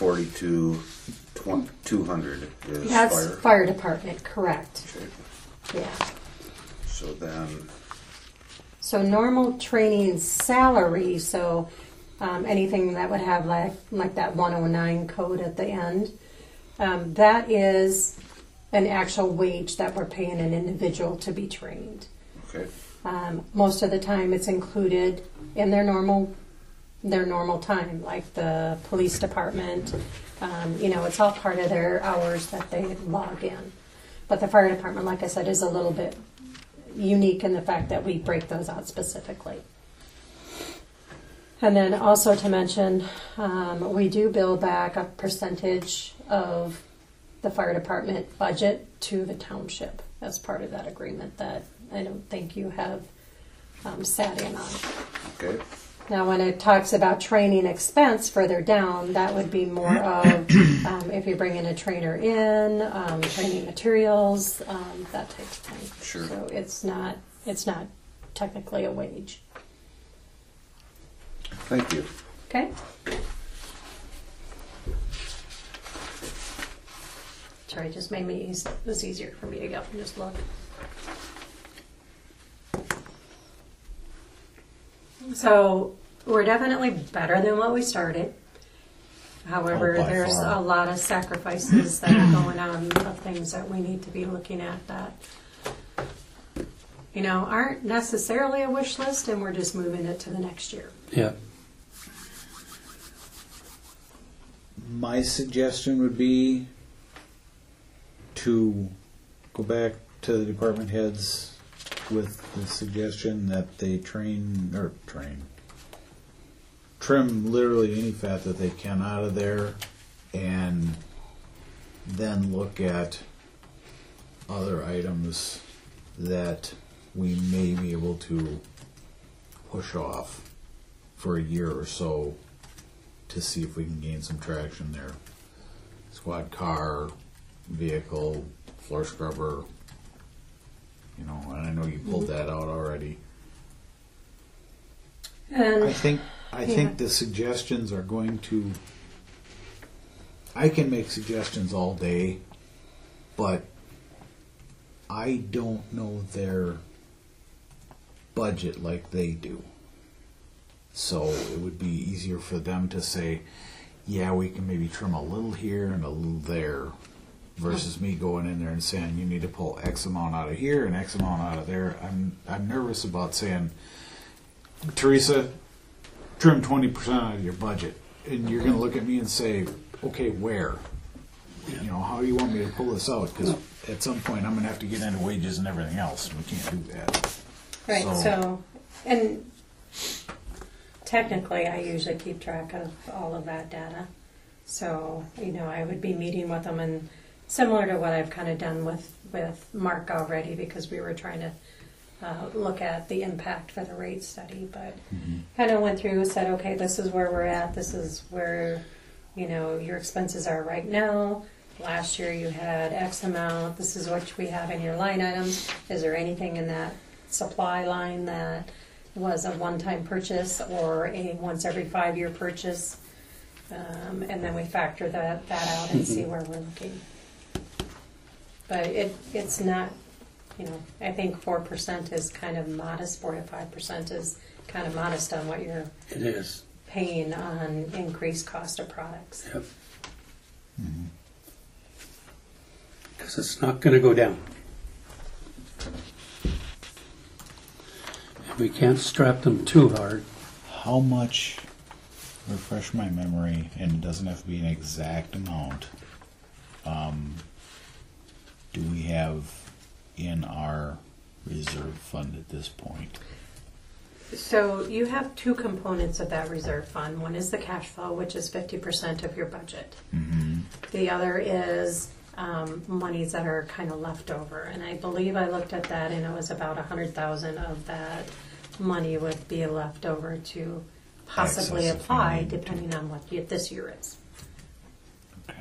200 is That's fire? fire department, correct. Okay. Yeah. So then, So normal training salary, so anything that would have like that 109 code at the end, that is an actual wage that we're paying an individual to be trained. okay, Most of the time it's included in their normal time, like the police department. It's all part of their hours that they log in. But the fire department, like I said, is a little bit unique in the fact that we break those out specifically. And then also to mention, we do bill back a percentage of the fire department budget to the township as part of that agreement that I don't think you have sat in on. okay. Now, when it talks about training expense further down, that would be more of if you're bringing a trainer in, training materials, that type of thing. Sure. So it's not technically a wage. Thank you. Okay. Sorry, it just made it was easier for me to go and just look. So we're definitely better than what we started. However, Oh, by there's far. a lot of sacrifices that are going on of things that we need to be looking at that, aren't necessarily a wish list, and we're just moving it to the next year. Yeah. My suggestion would be to go back to the department heads with the suggestion that they trim literally any fat that they can out of there, and then look at other items that we may be able to push off for a year or so to see if we can gain some traction there. Squad car, vehicle, floor scrubber, and I know you pulled that out already. And I think the suggestions are going to. I can make suggestions all day, but I don't know their budget like they do. So it would be easier for them to say, yeah, we can maybe trim a little here and a little there, versus me going in there and saying, you need to pull X amount out of here and X amount out of there. I'm nervous about saying, Teresa, trim 20% out of your budget. And you're going to look at me and say, okay, where? How do you want me to pull this out? Because at some point I'm going to have to get into wages and everything else. And we can't do that. right, and technically I usually keep track of all of that data. So, I would be meeting with them, and similar to what I've kind of done with Mark already, because we were trying to look at the impact for the rate study, but kind of went through and said, okay, this is where we're at, this is where, your expenses are right now. Last year you had X amount, this is what we have in your line items. Is there anything in that supply line that was a one-time purchase or a once every 5-year purchase? And then we factor that out and see where we're looking. But it's not, I think 4% is kind of modest, 4 to 5% is kind of modest on what you're It is. paying on increased cost of products. Yep. Because it's not going to go down. And we can't strap them too hard. How much, refresh my memory, and it doesn't have to be an exact amount, do we have in our reserve fund at this point? So you have two components of that reserve fund. One is the cash flow, which is 50% of your budget. Mm-hmm. The other is monies that are kind of left over. And I believe I looked at that, and it was about $100,000 of that money would be left over to possibly Access if apply, you need to. depending on what this year is. Okay.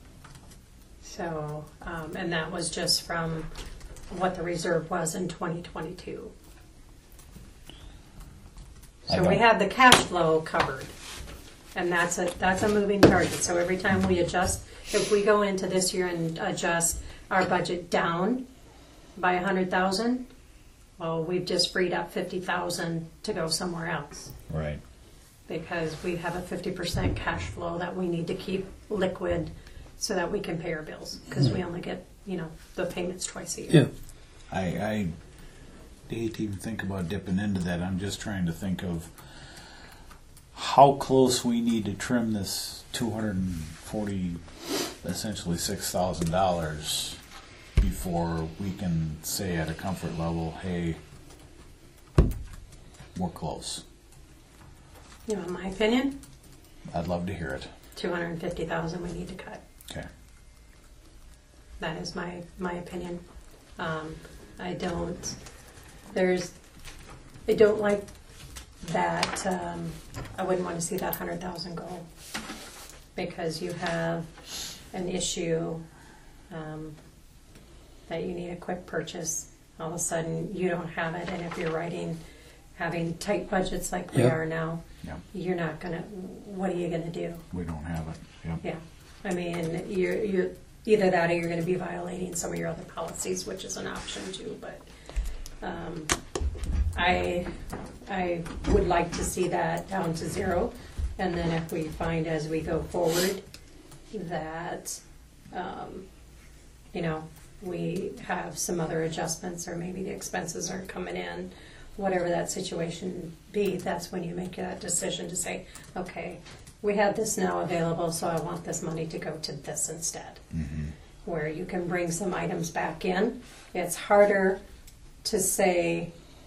So, and that was just from what the reserve was in 2022. I So we don't- have the cash flow covered. And that's a moving target. So every time we adjust, if we go into this year and adjust our budget down by 100,000, well, we've just freed up 50,000 to go somewhere else Right. because we have a 50% cash flow that we need to keep liquid so that we can pay our bills because we only get, the payments twice a year. Yeah. I hate to even think about dipping into that. I'm just trying to think of how close we need to trim this $240, essentially $6,000 before we can say at a comfort level, hey, we're close. In my opinion, I'd love to hear it. 250,000 we need to cut. Okay. That is my opinion. I don't like that. I wouldn't want to see that 100,000 go because you have an issue that you need a quick purchase. All of a sudden, you don't have it, and if you're having tight budgets like we Yep. are now, Yep. you're not gonna. What are you gonna do? We don't have it. Yep. Yeah, I mean, you're either that or you're going to be violating some of your other policies, which is an option too. But I would like to see that down to zero, and then if we find as we go forward that we have some other adjustments or maybe the expenses aren't coming in, whatever that situation be, that's when you make that decision to say, okay, we have this now available, so I want this money to go to this instead. Mm-hmm. Where you can bring some items back in. It's harder to say,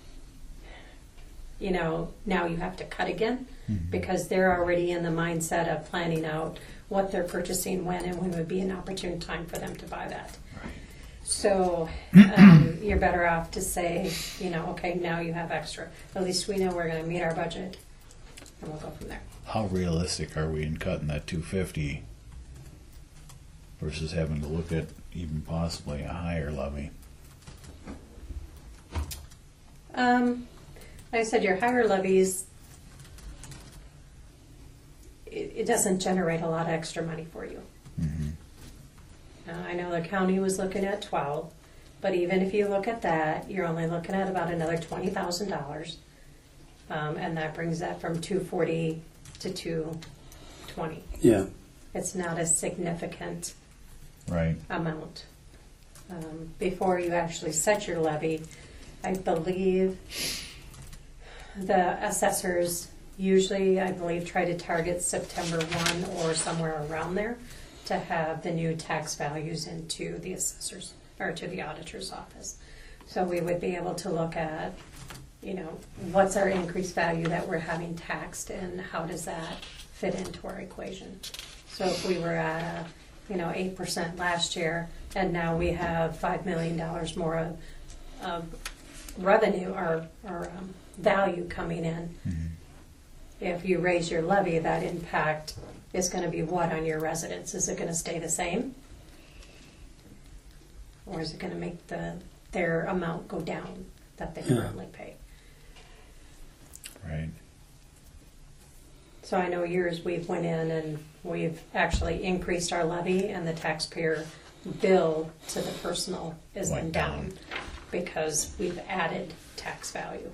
now you have to cut again, because they're already in the mindset of planning out what they're purchasing when and when would be an opportune time for them to buy that. Right. So you're better off to say, okay, now you have extra. At least we know we're going to meet our budget, and we'll go from there. How realistic are we in cutting that 250 versus having to look at even possibly a higher levy? Like I said, your higher levies, it doesn't generate a lot of extra money for you. Mm-hmm. I know the county was looking at 12, but even if you look at that, you're only looking at about another $20,000, and that brings that from 240 to 220. Yeah. It's not a significant Right. amount. Before you actually set your levy, I believe the assessors usually, try to target September 1 or somewhere around there to have the new tax values into the assessors or to the auditor's office. So we would be able to look at, what's our increased value that we're having taxed and how does that fit into our equation. So if we were at 8% last year and now we have $5 million more of revenue or value coming in, if you raise your levy, that impact is going to be what on your residents? Is it going to stay the same? Or is it going to make their amount go down that they currently pay? Right. So I know years we've went in and we've actually increased our levy and the taxpayer bill to the personal is Went went down because we've added tax value.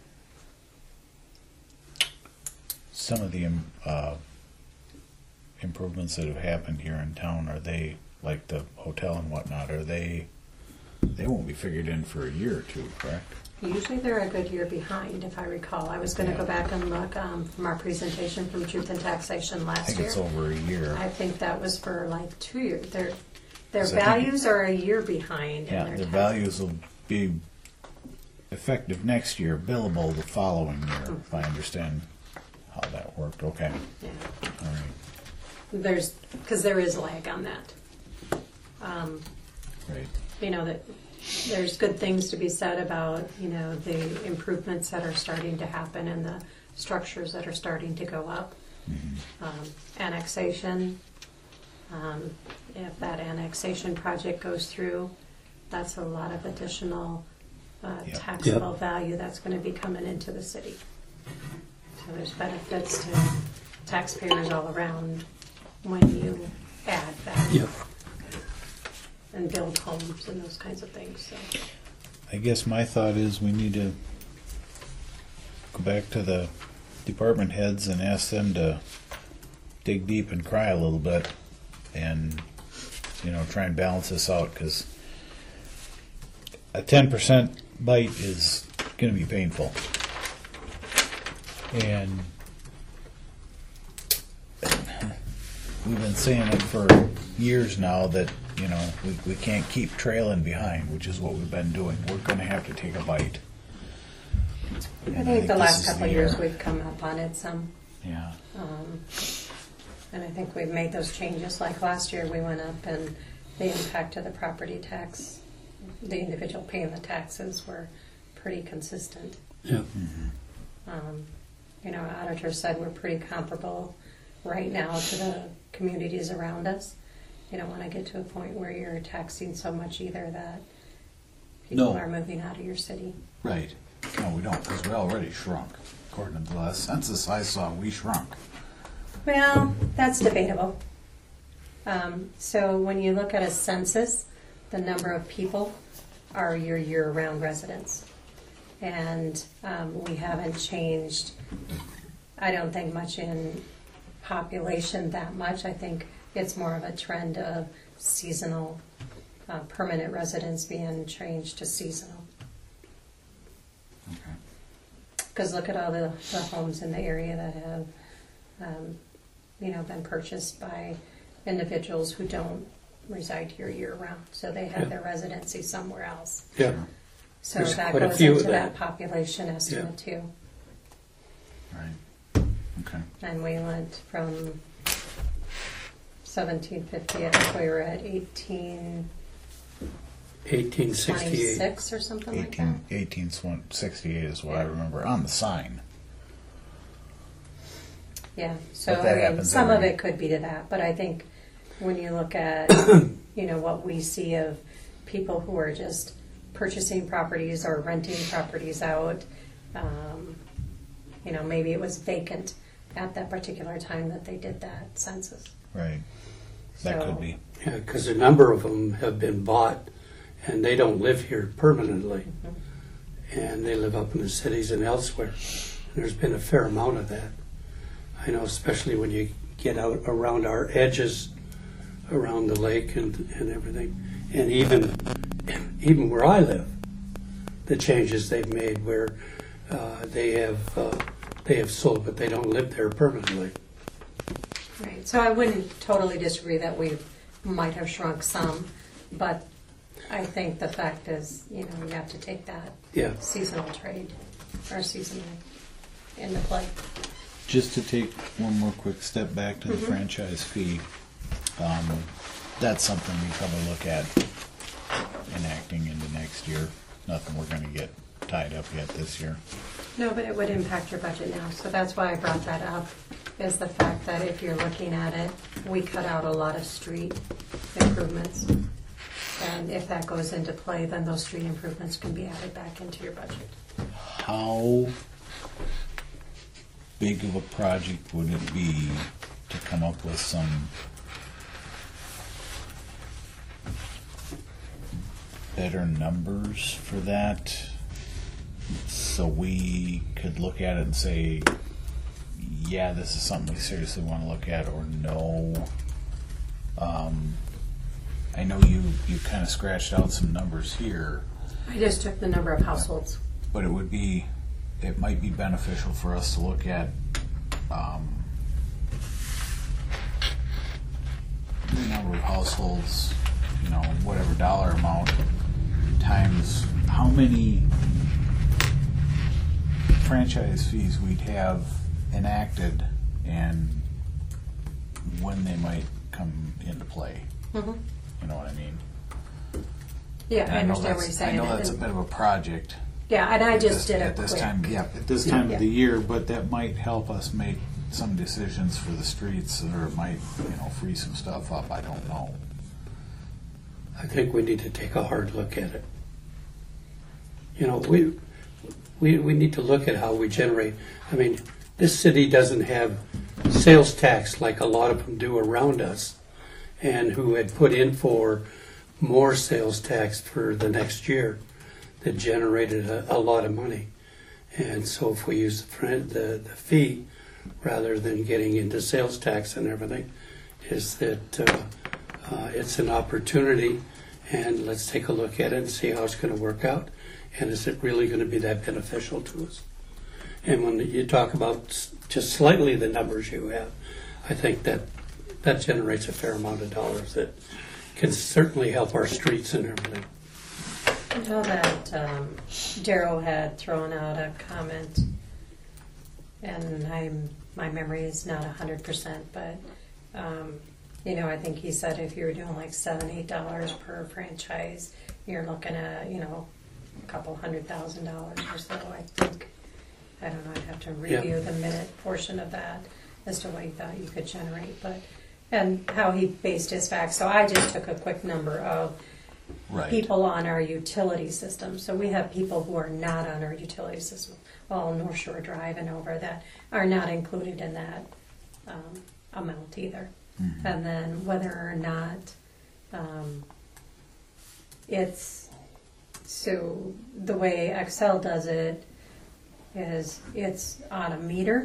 Some of the improvements that have happened here in town, are they, like the hotel and whatnot, they won't be figured in for a year or two, correct? Usually they're a good year behind, if I recall. I was going to go back and look from our presentation from Truth and Taxation I last think year. it's over a year. I think that was for like 2 years. Their 'Cause I think- values are a year behind. in Yeah, their the tax. values will be effective next year, billable the following year, if I understand how that worked. Okay, Yeah. all right, Because there is lag on that. great. That there's good things to be said about, the improvements that are starting to happen and the structures that are starting to go up. Annexation, if that annexation project goes through, that's a lot of additional Yep. taxable value that's going to be coming into the city. So there's benefits taxpayers all around when you add that Yep. and build homes and those kinds of things. So. I guess my thought is we need to go back to the department heads and ask them to dig deep and cry a little bit and, try and balance this out, because a 10% bite is going to be painful. And we've been saying it for years now that, we can't keep trailing behind, which is what we've been doing. We're going to have to take a bite. I And think the this last is couple the of years year. we've come up on it some. Yeah. And I think we've made those changes. Like last year, we went up and the impact of the property tax, the individual paying the taxes were pretty consistent. Yep. Auditor said we're pretty comparable right now to the communities around us. You don't want to get to a point where you're taxing so much either that people No. are moving out of your city. Right. No, we don't, because we already shrunk. According to the last census I saw, we shrunk. Well, that's debatable. So when you look at a census, the number of people are your year-round residents. And we haven't changed, I don't think, much in population that much. I think it's more of a trend of seasonal, permanent residents being changed to seasonal. Okay. Because look at all the homes in the area that have, been purchased by individuals who don't reside here year-round. So they have their residency somewhere else. Yep. So There's that quite a goes few into of that that. population estimate too. Right. Okay. And we went from 1750, I think we were at 1868. 1826 or something like that. 1868 is what I remember on the sign. Yeah, so But that happens some of every- it could be to that, but I think when you look at, what we see of people who are just purchasing properties or renting properties out, maybe it was vacant at that particular time that they did that census. Right. That So- could be. Yeah, because a number of them have been bought, and they don't live here permanently, and they live up in the cities and elsewhere. There's been a fair amount of that. I know, especially when you get out around our edges, around the lake and everything, and even where I live, the changes they've made where they have sold, but they don't live there permanently. Right, so I wouldn't totally disagree that we might have shrunk some, but I think the fact is, you have to take that Yeah. seasonal trade or seasonal into play. Just to take one more quick step back to the franchise fee, that's something we probably look at enacting into next year. Nothing we're going to get tied up yet this year. No, but it would impact your budget now, so that's why I brought that up, is the fact that if you're looking at it, we cut out a lot of street improvements. And if that goes into play, then those street improvements can be added back into your budget. How big of a project would it be to come up with some better numbers for that, so we could look at it and say, yeah, this is something we seriously want to look at, or no? I know you kind of scratched out some numbers here, I just took the number of households. but it might be beneficial for us to look at the number of households, whatever dollar amount, times how many franchise fees we'd have enacted and when they might come into play. Mhm. You know what I mean? Yeah, And I know understand what you're that's- saying. I know that's a bit of a project. Yeah, and I just did at it this quick. time. Yeah, at this time Yeah. of the year, but that might help us make some decisions for the streets, or it might, free some stuff up. I don't know. I think we need to take a hard look at it. We need to look at how we generate. I mean, this city doesn't have sales tax like a lot of them do around us, and who had put in for more sales tax for the next year that generated a lot of money. And so if we use the fee rather than getting into sales tax and everything, is that it's an opportunity, and let's take a look at it and see how it's going to work out, and is it really going to be that beneficial to us? And when you talk about just slightly the numbers you have, I think that generates a fair amount of dollars that can certainly help our streets and everything. I know that Daryl had thrown out a comment, and my memory is not 100%, but I think he said if you were doing like $7-8 per franchise, you're looking at a couple $100,000 or so. I don't know. I'd have to review the minute portion of that as to what he thought you could generate, and how he based his facts. So I just took a quick number of people on our utility system. So we have people who are not on our utility system, well, North Shore Drive and over, that are not included in that amount either. Mm-hmm. And then whether or not so the way Excel does it is it's on a meter.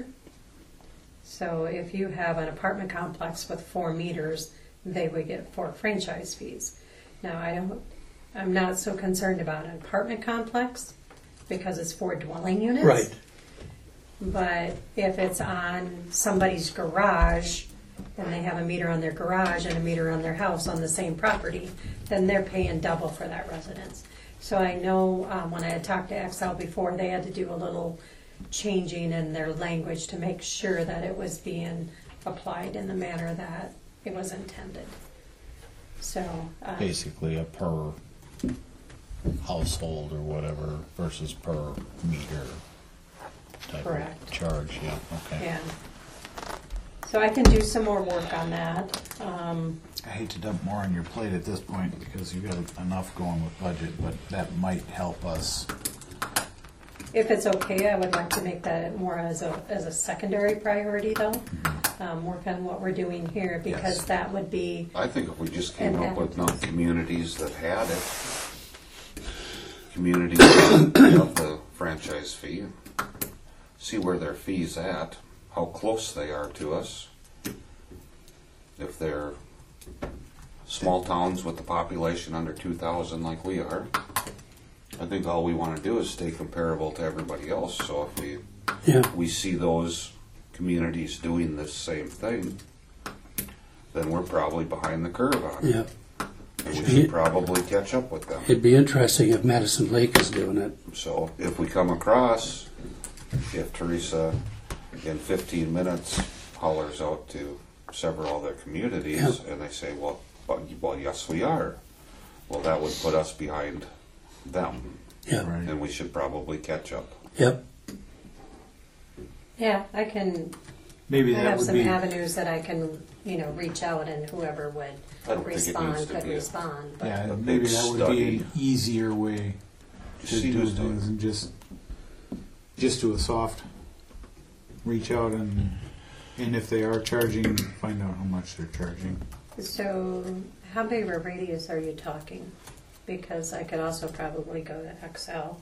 So if you have an apartment complex with 4 meters, they would get 4 franchise fees. Now I'm not so concerned about an apartment complex because it's 4 dwelling units. Right. But if it's on somebody's garage and they have a meter on their garage and a meter on their house on the same property, then they're paying double for that residence. So I know when I had talked to Excel before, they had to do a little changing in their language to make sure that it was being applied in the manner that it was intended. So basically a per household or whatever versus per meter type correct. Of charge. Yeah. Okay. Yeah. So I can do some more work on that. I hate to dump more on your plate at this point because you've got enough going with budget, but that might help us. If it's okay, I would like to make that more as a secondary priority, though. Work on what we're doing here, because that would be. I think if we just came up with enough communities that had it, communities of the franchise fee, see where their fee's at, how close they are to us. If they're small towns with the population under 2,000 like we are, I think all we want to do is stay comparable to everybody else. So if we see those communities doing this same thing, then we're probably behind the curve on it. Yeah. And we should probably catch up with them. It'd be interesting if Madison Lake is doing it. So if we come across, if Teresa in 15 minutes hollers out to several other communities and they say, well, yes, we are. Well, that would put us behind them. Yeah. Right. And we should probably catch up. Yep. Yeah, I can. Maybe I that have would some be. avenues that I can, reach out, and whoever would I don't think it respond needs to could be a- respond. But Yeah, a maybe big that would study. be an easier way Just to see do who's doing things, it. and just do a soft reach out, and if they are charging, find out how much they're charging. So, how big of a radius are you talking? Because I could also probably go to Excel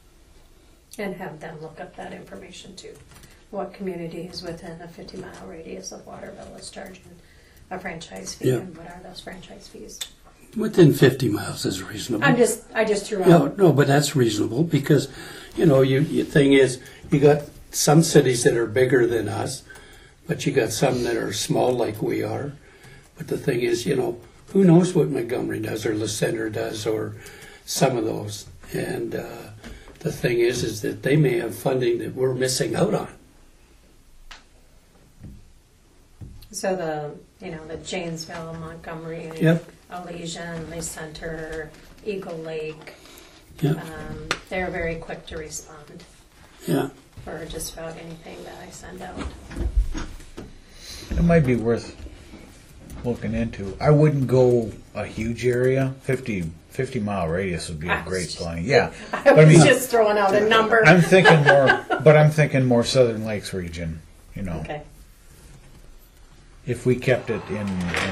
and have them look up that information too. What community is within a 50-mile radius of Waterville is charging a franchise fee, and what are those franchise fees? Within 50 miles is reasonable. I just threw out. No, but that's reasonable because, your thing is, you got some cities that are bigger than us, but you got some that are small like we are. But the thing is, who knows what Montgomery does or La Center does or some of those. And the thing is that they may have funding that we're missing out on. So the Janesville, Montgomery, Yep. Elysian, Lee Center, Eagle Lake, Yeah, they're very quick to respond yeah. for just about anything that I send out. It might be worth looking into. I wouldn't go a huge area. 50-mile radius would be a great plan. Yeah. I was just throwing out a number. I'm thinking more, but I'm thinking more Southern Lakes region, Okay. if we kept it in,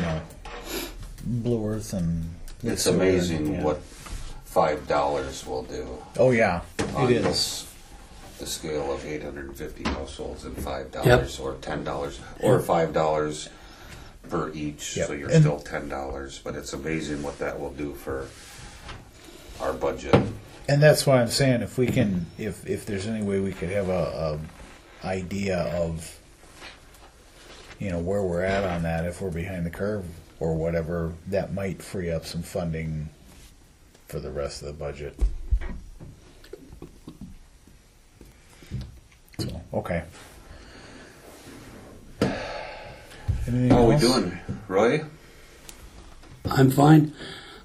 Blue Earth and It's Whistler, amazing yeah. what $5 will do. Oh yeah, on it is. the scale of 850 households and $5 Yep. or $10 or $5 per each, Yep. so you're And- still $10. But it's amazing what that will do for our budget. And that's why I'm saying if we can, if there's any way we could have a idea of, where we're at on that, if we're behind the curve or whatever, that might free up some funding for the rest of the budget. So, okay. Anything How are we else? doing, Roy? I'm fine.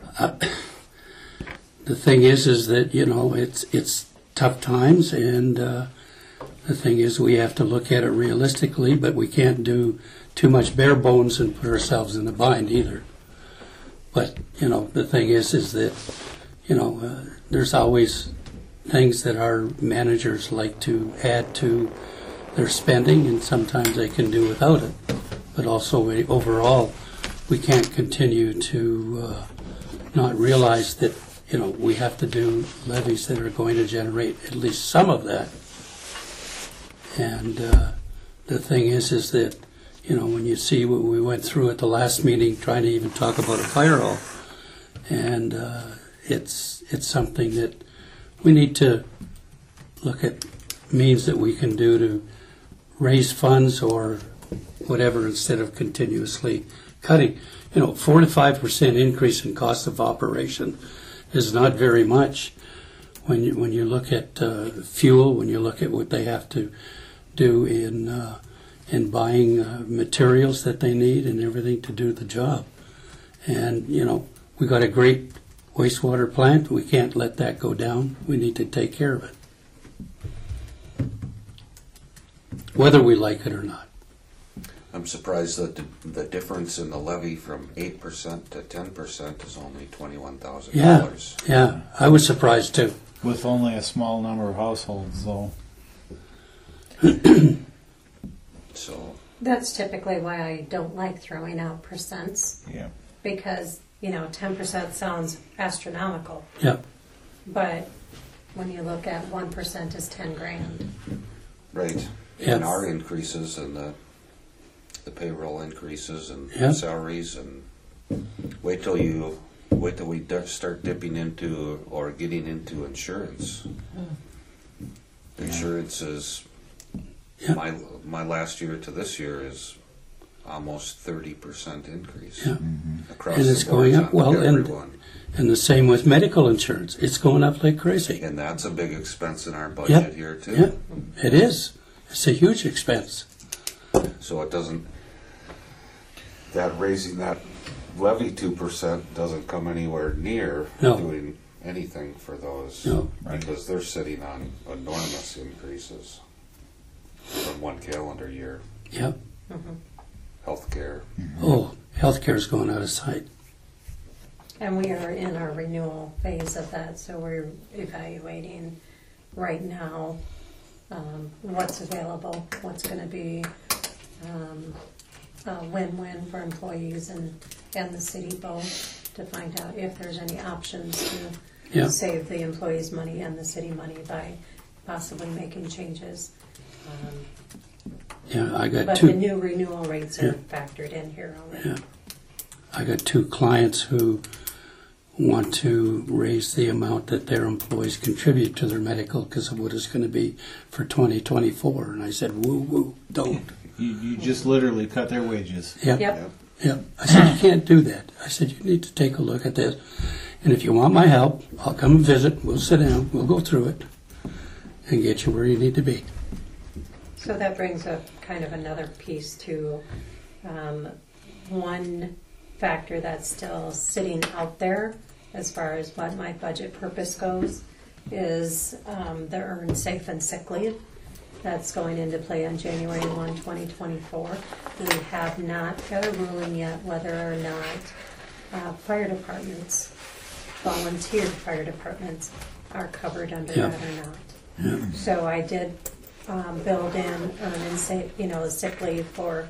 The thing is that it's tough times, and the thing is we have to look at it realistically, but we can't do too much bare bones and put ourselves in a bind either. But the thing is that there's always things that our managers like to add to their spending, and sometimes they can do without it. But also overall, we can't continue to not realize that we have to do levies that are going to generate at least some of that. And the thing is that when you see what we went through at the last meeting, trying to even talk about a fire hall, and it's something that we need to look at means that we can do to raise funds or whatever instead of continuously cutting. 4 to 5% increase in cost of operation is not very much when you look at fuel, when you look at what they have to do in buying materials that they need and everything to do the job. And we got a great wastewater plant. We can't let that go down. We need to take care of it, whether we like it or not. I'm surprised that the difference in the levy from 8% to 10% is only $21,000. Yeah, I was surprised too. With only a small number of households, though. So That's typically why I don't like throwing out percents, Yeah. because 10% sounds astronomical, Yeah, but when you look at 1% is 10 grand. right, Yeah. and our increases and the payroll increases and Yeah. salaries, and wait till we start dipping into or getting into insurance. Insurance is Yeah. my last year to this year is almost 30% increase yeah. across And it's the board going up. on Well, and everyone. And the same with medical insurance. It's going up like crazy. And that's a big expense in our budget here too. Yeah, it is. It's a huge expense. So it doesn't, that raising that levy 2% doesn't come anywhere near No. doing anything for those. No. Because they're sitting on enormous increases from one calendar year. Yep. Healthcare. Oh, healthcare's going out of sight. And we are in our renewal phase of that, so we're evaluating right now what's available, what's going to be a win-win for employees and the city both, to find out if there's any options to Yeah. save the employees' money and the city money by possibly making changes. Yeah, I got But the two. new renewal rates Yeah. are factored in here already. Yeah. I got two clients who want to raise the amount that their employees contribute to their medical because of what it's going to be for 2024. And I said, woo, woo, don't. You just literally cut their wages. Yep. Yep. Yep. I said, you can't do that. I said, you need to take a look at this. And if you want my help, I'll come and visit. We'll sit down. We'll go through it and get you where you need to be. So that brings up kind of another piece to one factor that's still sitting out there as far as what my budget purpose goes is the earned safe and sick leave. That's going into play on January 1, 2024. We have not got a ruling yet whether or not fire departments, volunteer fire departments, are covered under Yeah. that or not. Yeah. So I did build in earn and sick leave for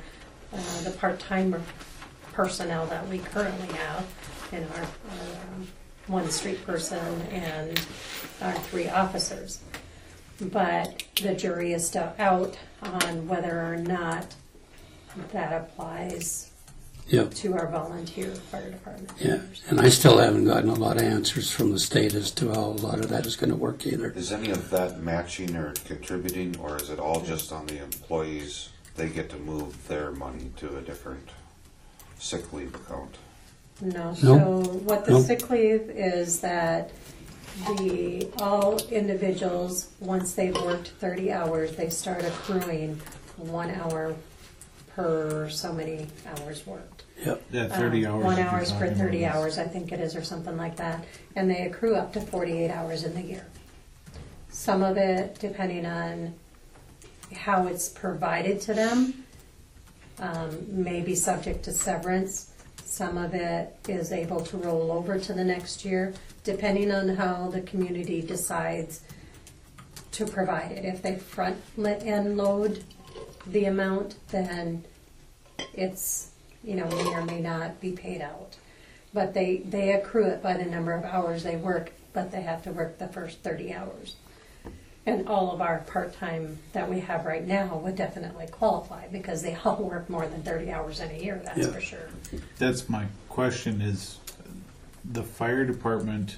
the part-time personnel that we currently have in our one street person and our 3 officers. But the jury is still out on whether or not that applies Yep. to our volunteer fire department. Yeah, and I still haven't gotten a lot of answers from the state as to how a lot of that is going to work either. Is any of that matching or contributing, or is it all just on the employees? They get to move their money to a different sick leave account? No, No. so what the No. sick leave is that all individuals, once they've worked 30 hours, they start accruing 1 hour per so many hours worked. Yep. That 30 hours. 1 that you're hours per talking 30 about is- hours, I think it is, or something like that. And they accrue up to 48 hours in the year. Some of it, depending on how it's provided to them, may be subject to severance. Some of it is able to roll over to the next year, depending on how the community decides to provide it. If they front end load the amount, then it's, may or may not be paid out. But they accrue it by the number of hours they work, but they have to work the first 30 hours. And all of our part-time that we have right now would definitely qualify because they all work more than 30 hours in a year, that's Yeah. for sure. That's my question is, the fire department,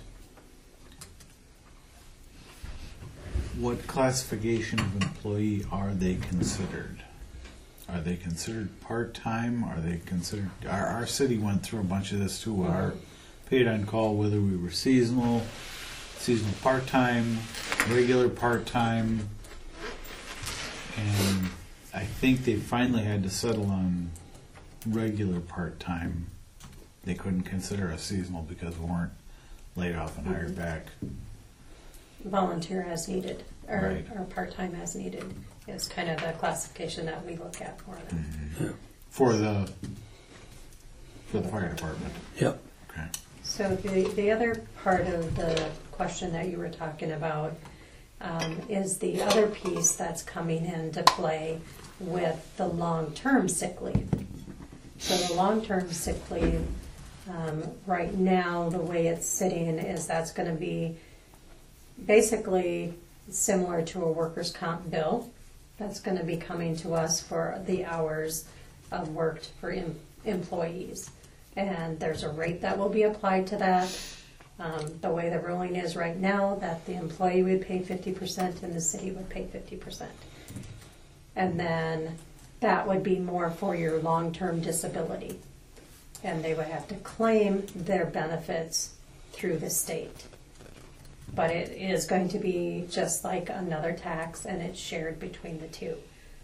what classification of employee are they considered? Are they considered part-time? Are they considered, our city went through a bunch of this too, our paid on call, whether we were seasonal part-time, regular part-time, and I think they finally had to settle on regular part-time. They couldn't consider us seasonal because we weren't laid off and hired back. Volunteer as needed, or Right. part-time as needed is kind of the classification that we look at for them. Yeah. For the fire department. Yep. Okay. So the other part of the question that you were talking about is the other piece that's coming into play with the long-term sick leave. So the long-term sick leave, right now, the way it's sitting is that's going to be basically similar to a workers' comp bill. That's going to be coming to us for the hours worked for employees. And there's a rate that will be applied to that. The way the ruling is right now, that the employee would pay 50% and the city would pay 50%. And then that would be more for your long-term disability. And they would have to claim their benefits through the state. But it is going to be just like another tax, and it's shared between the two.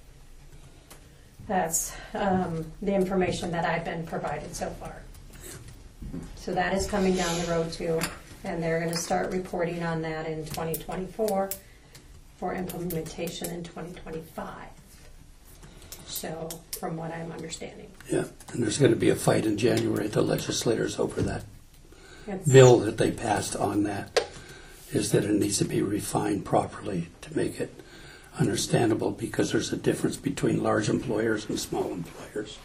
That's the information that I've been provided so far. So that is coming down the road too, and they're going to start reporting on that in 2024 for implementation in 2025. So, from what I'm understanding. Yeah, and there's going to be a fight in January at the legislators over that It's- bill that they passed on that, is that it needs to be refined properly to make it understandable, because there's a difference between large employers and small employers.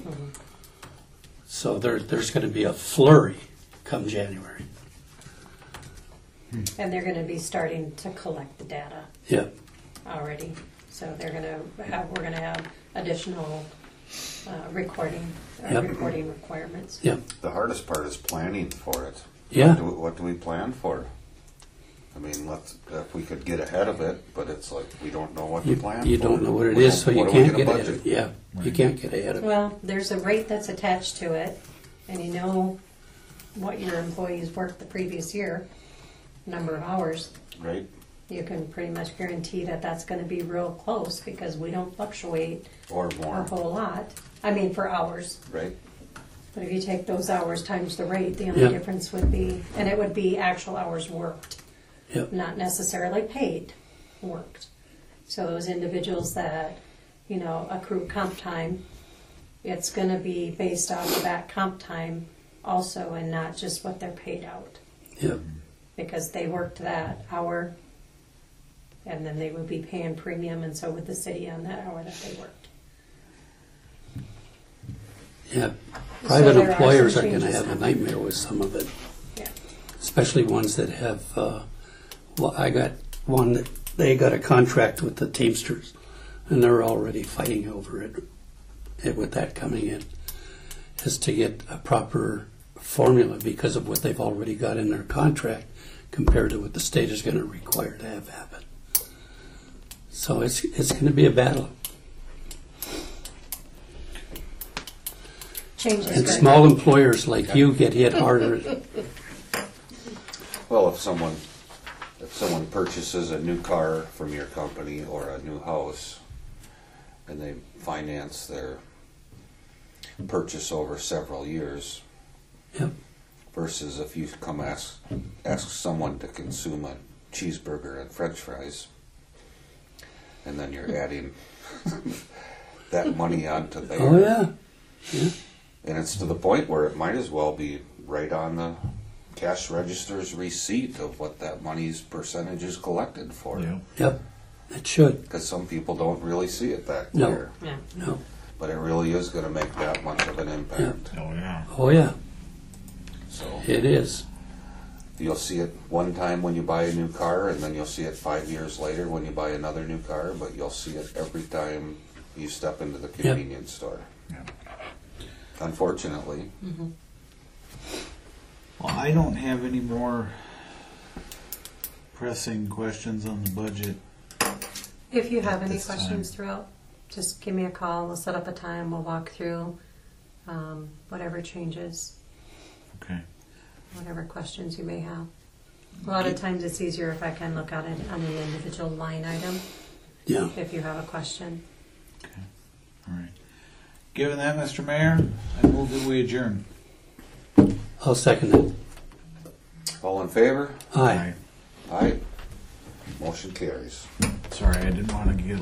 So there's going to be a flurry come January. And they're going to be starting to collect the data Yeah, already. So we're going to have additional reporting requirements. yeah, The hardest part is planning for it. yeah. What do we plan for? I mean, if we could get ahead of it, but it's like we don't know what to plan for. You don't know what it We is, so don't- you what are we can't gonna get ahead of it. budget? Yeah, you can't get ahead of it. Well, there's a rate that's attached to it, and you know what your employees worked the previous year, number of hours. Right? You can pretty much guarantee that that's going to be real close because we don't fluctuate Or a more, whole lot. I mean, for hours. right? But if you take those hours times the rate, the only Yeah. difference would be, and it would be actual hours worked, Yep. not necessarily paid worked. So those individuals that, accrue comp time, it's going to be based off of that comp time also, and not just what they're paid out. Yep. Because they worked that hour, and then they would be paying premium, and so would the city on that hour that they worked. Yeah, private there are employers some are going to changes have a nightmare with some of it, Yeah. especially ones that have. Well, I got one that they got a contract with the Teamsters, and they're already fighting over it. With that coming in, is to get a proper formula because of what they've already got in their contract compared to what the state is going to require to have happen. So it's going to be a battle. Change is And good. small employers like you get hit harder. Well, if someone purchases a new car from your company or a new house, and they finance their purchase over several years, Yep. versus if you come ask someone to consume a cheeseburger and French fries, and then you're adding that money onto there. Oh yeah. And it's to the point where it might as well be right on the cash register's receipt of what that money's percentage is collected for. Yeah. Yep. It should. Because some people don't really see it that No. clear. Yeah. No. But it really is going to make that much of an impact. Oh, yeah. Oh yeah. So It is. you'll see it one time when you buy a new car, and then you'll see it 5 years later when you buy another new car, but you'll see it every time you step into the convenience store. Yeah. Unfortunately. Well, I don't have any more pressing questions on the budget. If you have any This time. questions throughout, just give me a call. We'll set up a time. We'll walk through whatever changes, Okay. whatever questions you may have. A lot of times it's easier if I can look at it on an individual line item Yeah. if you have a question. All right. Given that, Mr. Mayor, I move that we adjourn. I'll second that. All in favor? Aye. Aye. Motion carries. Sorry, I didn't want to get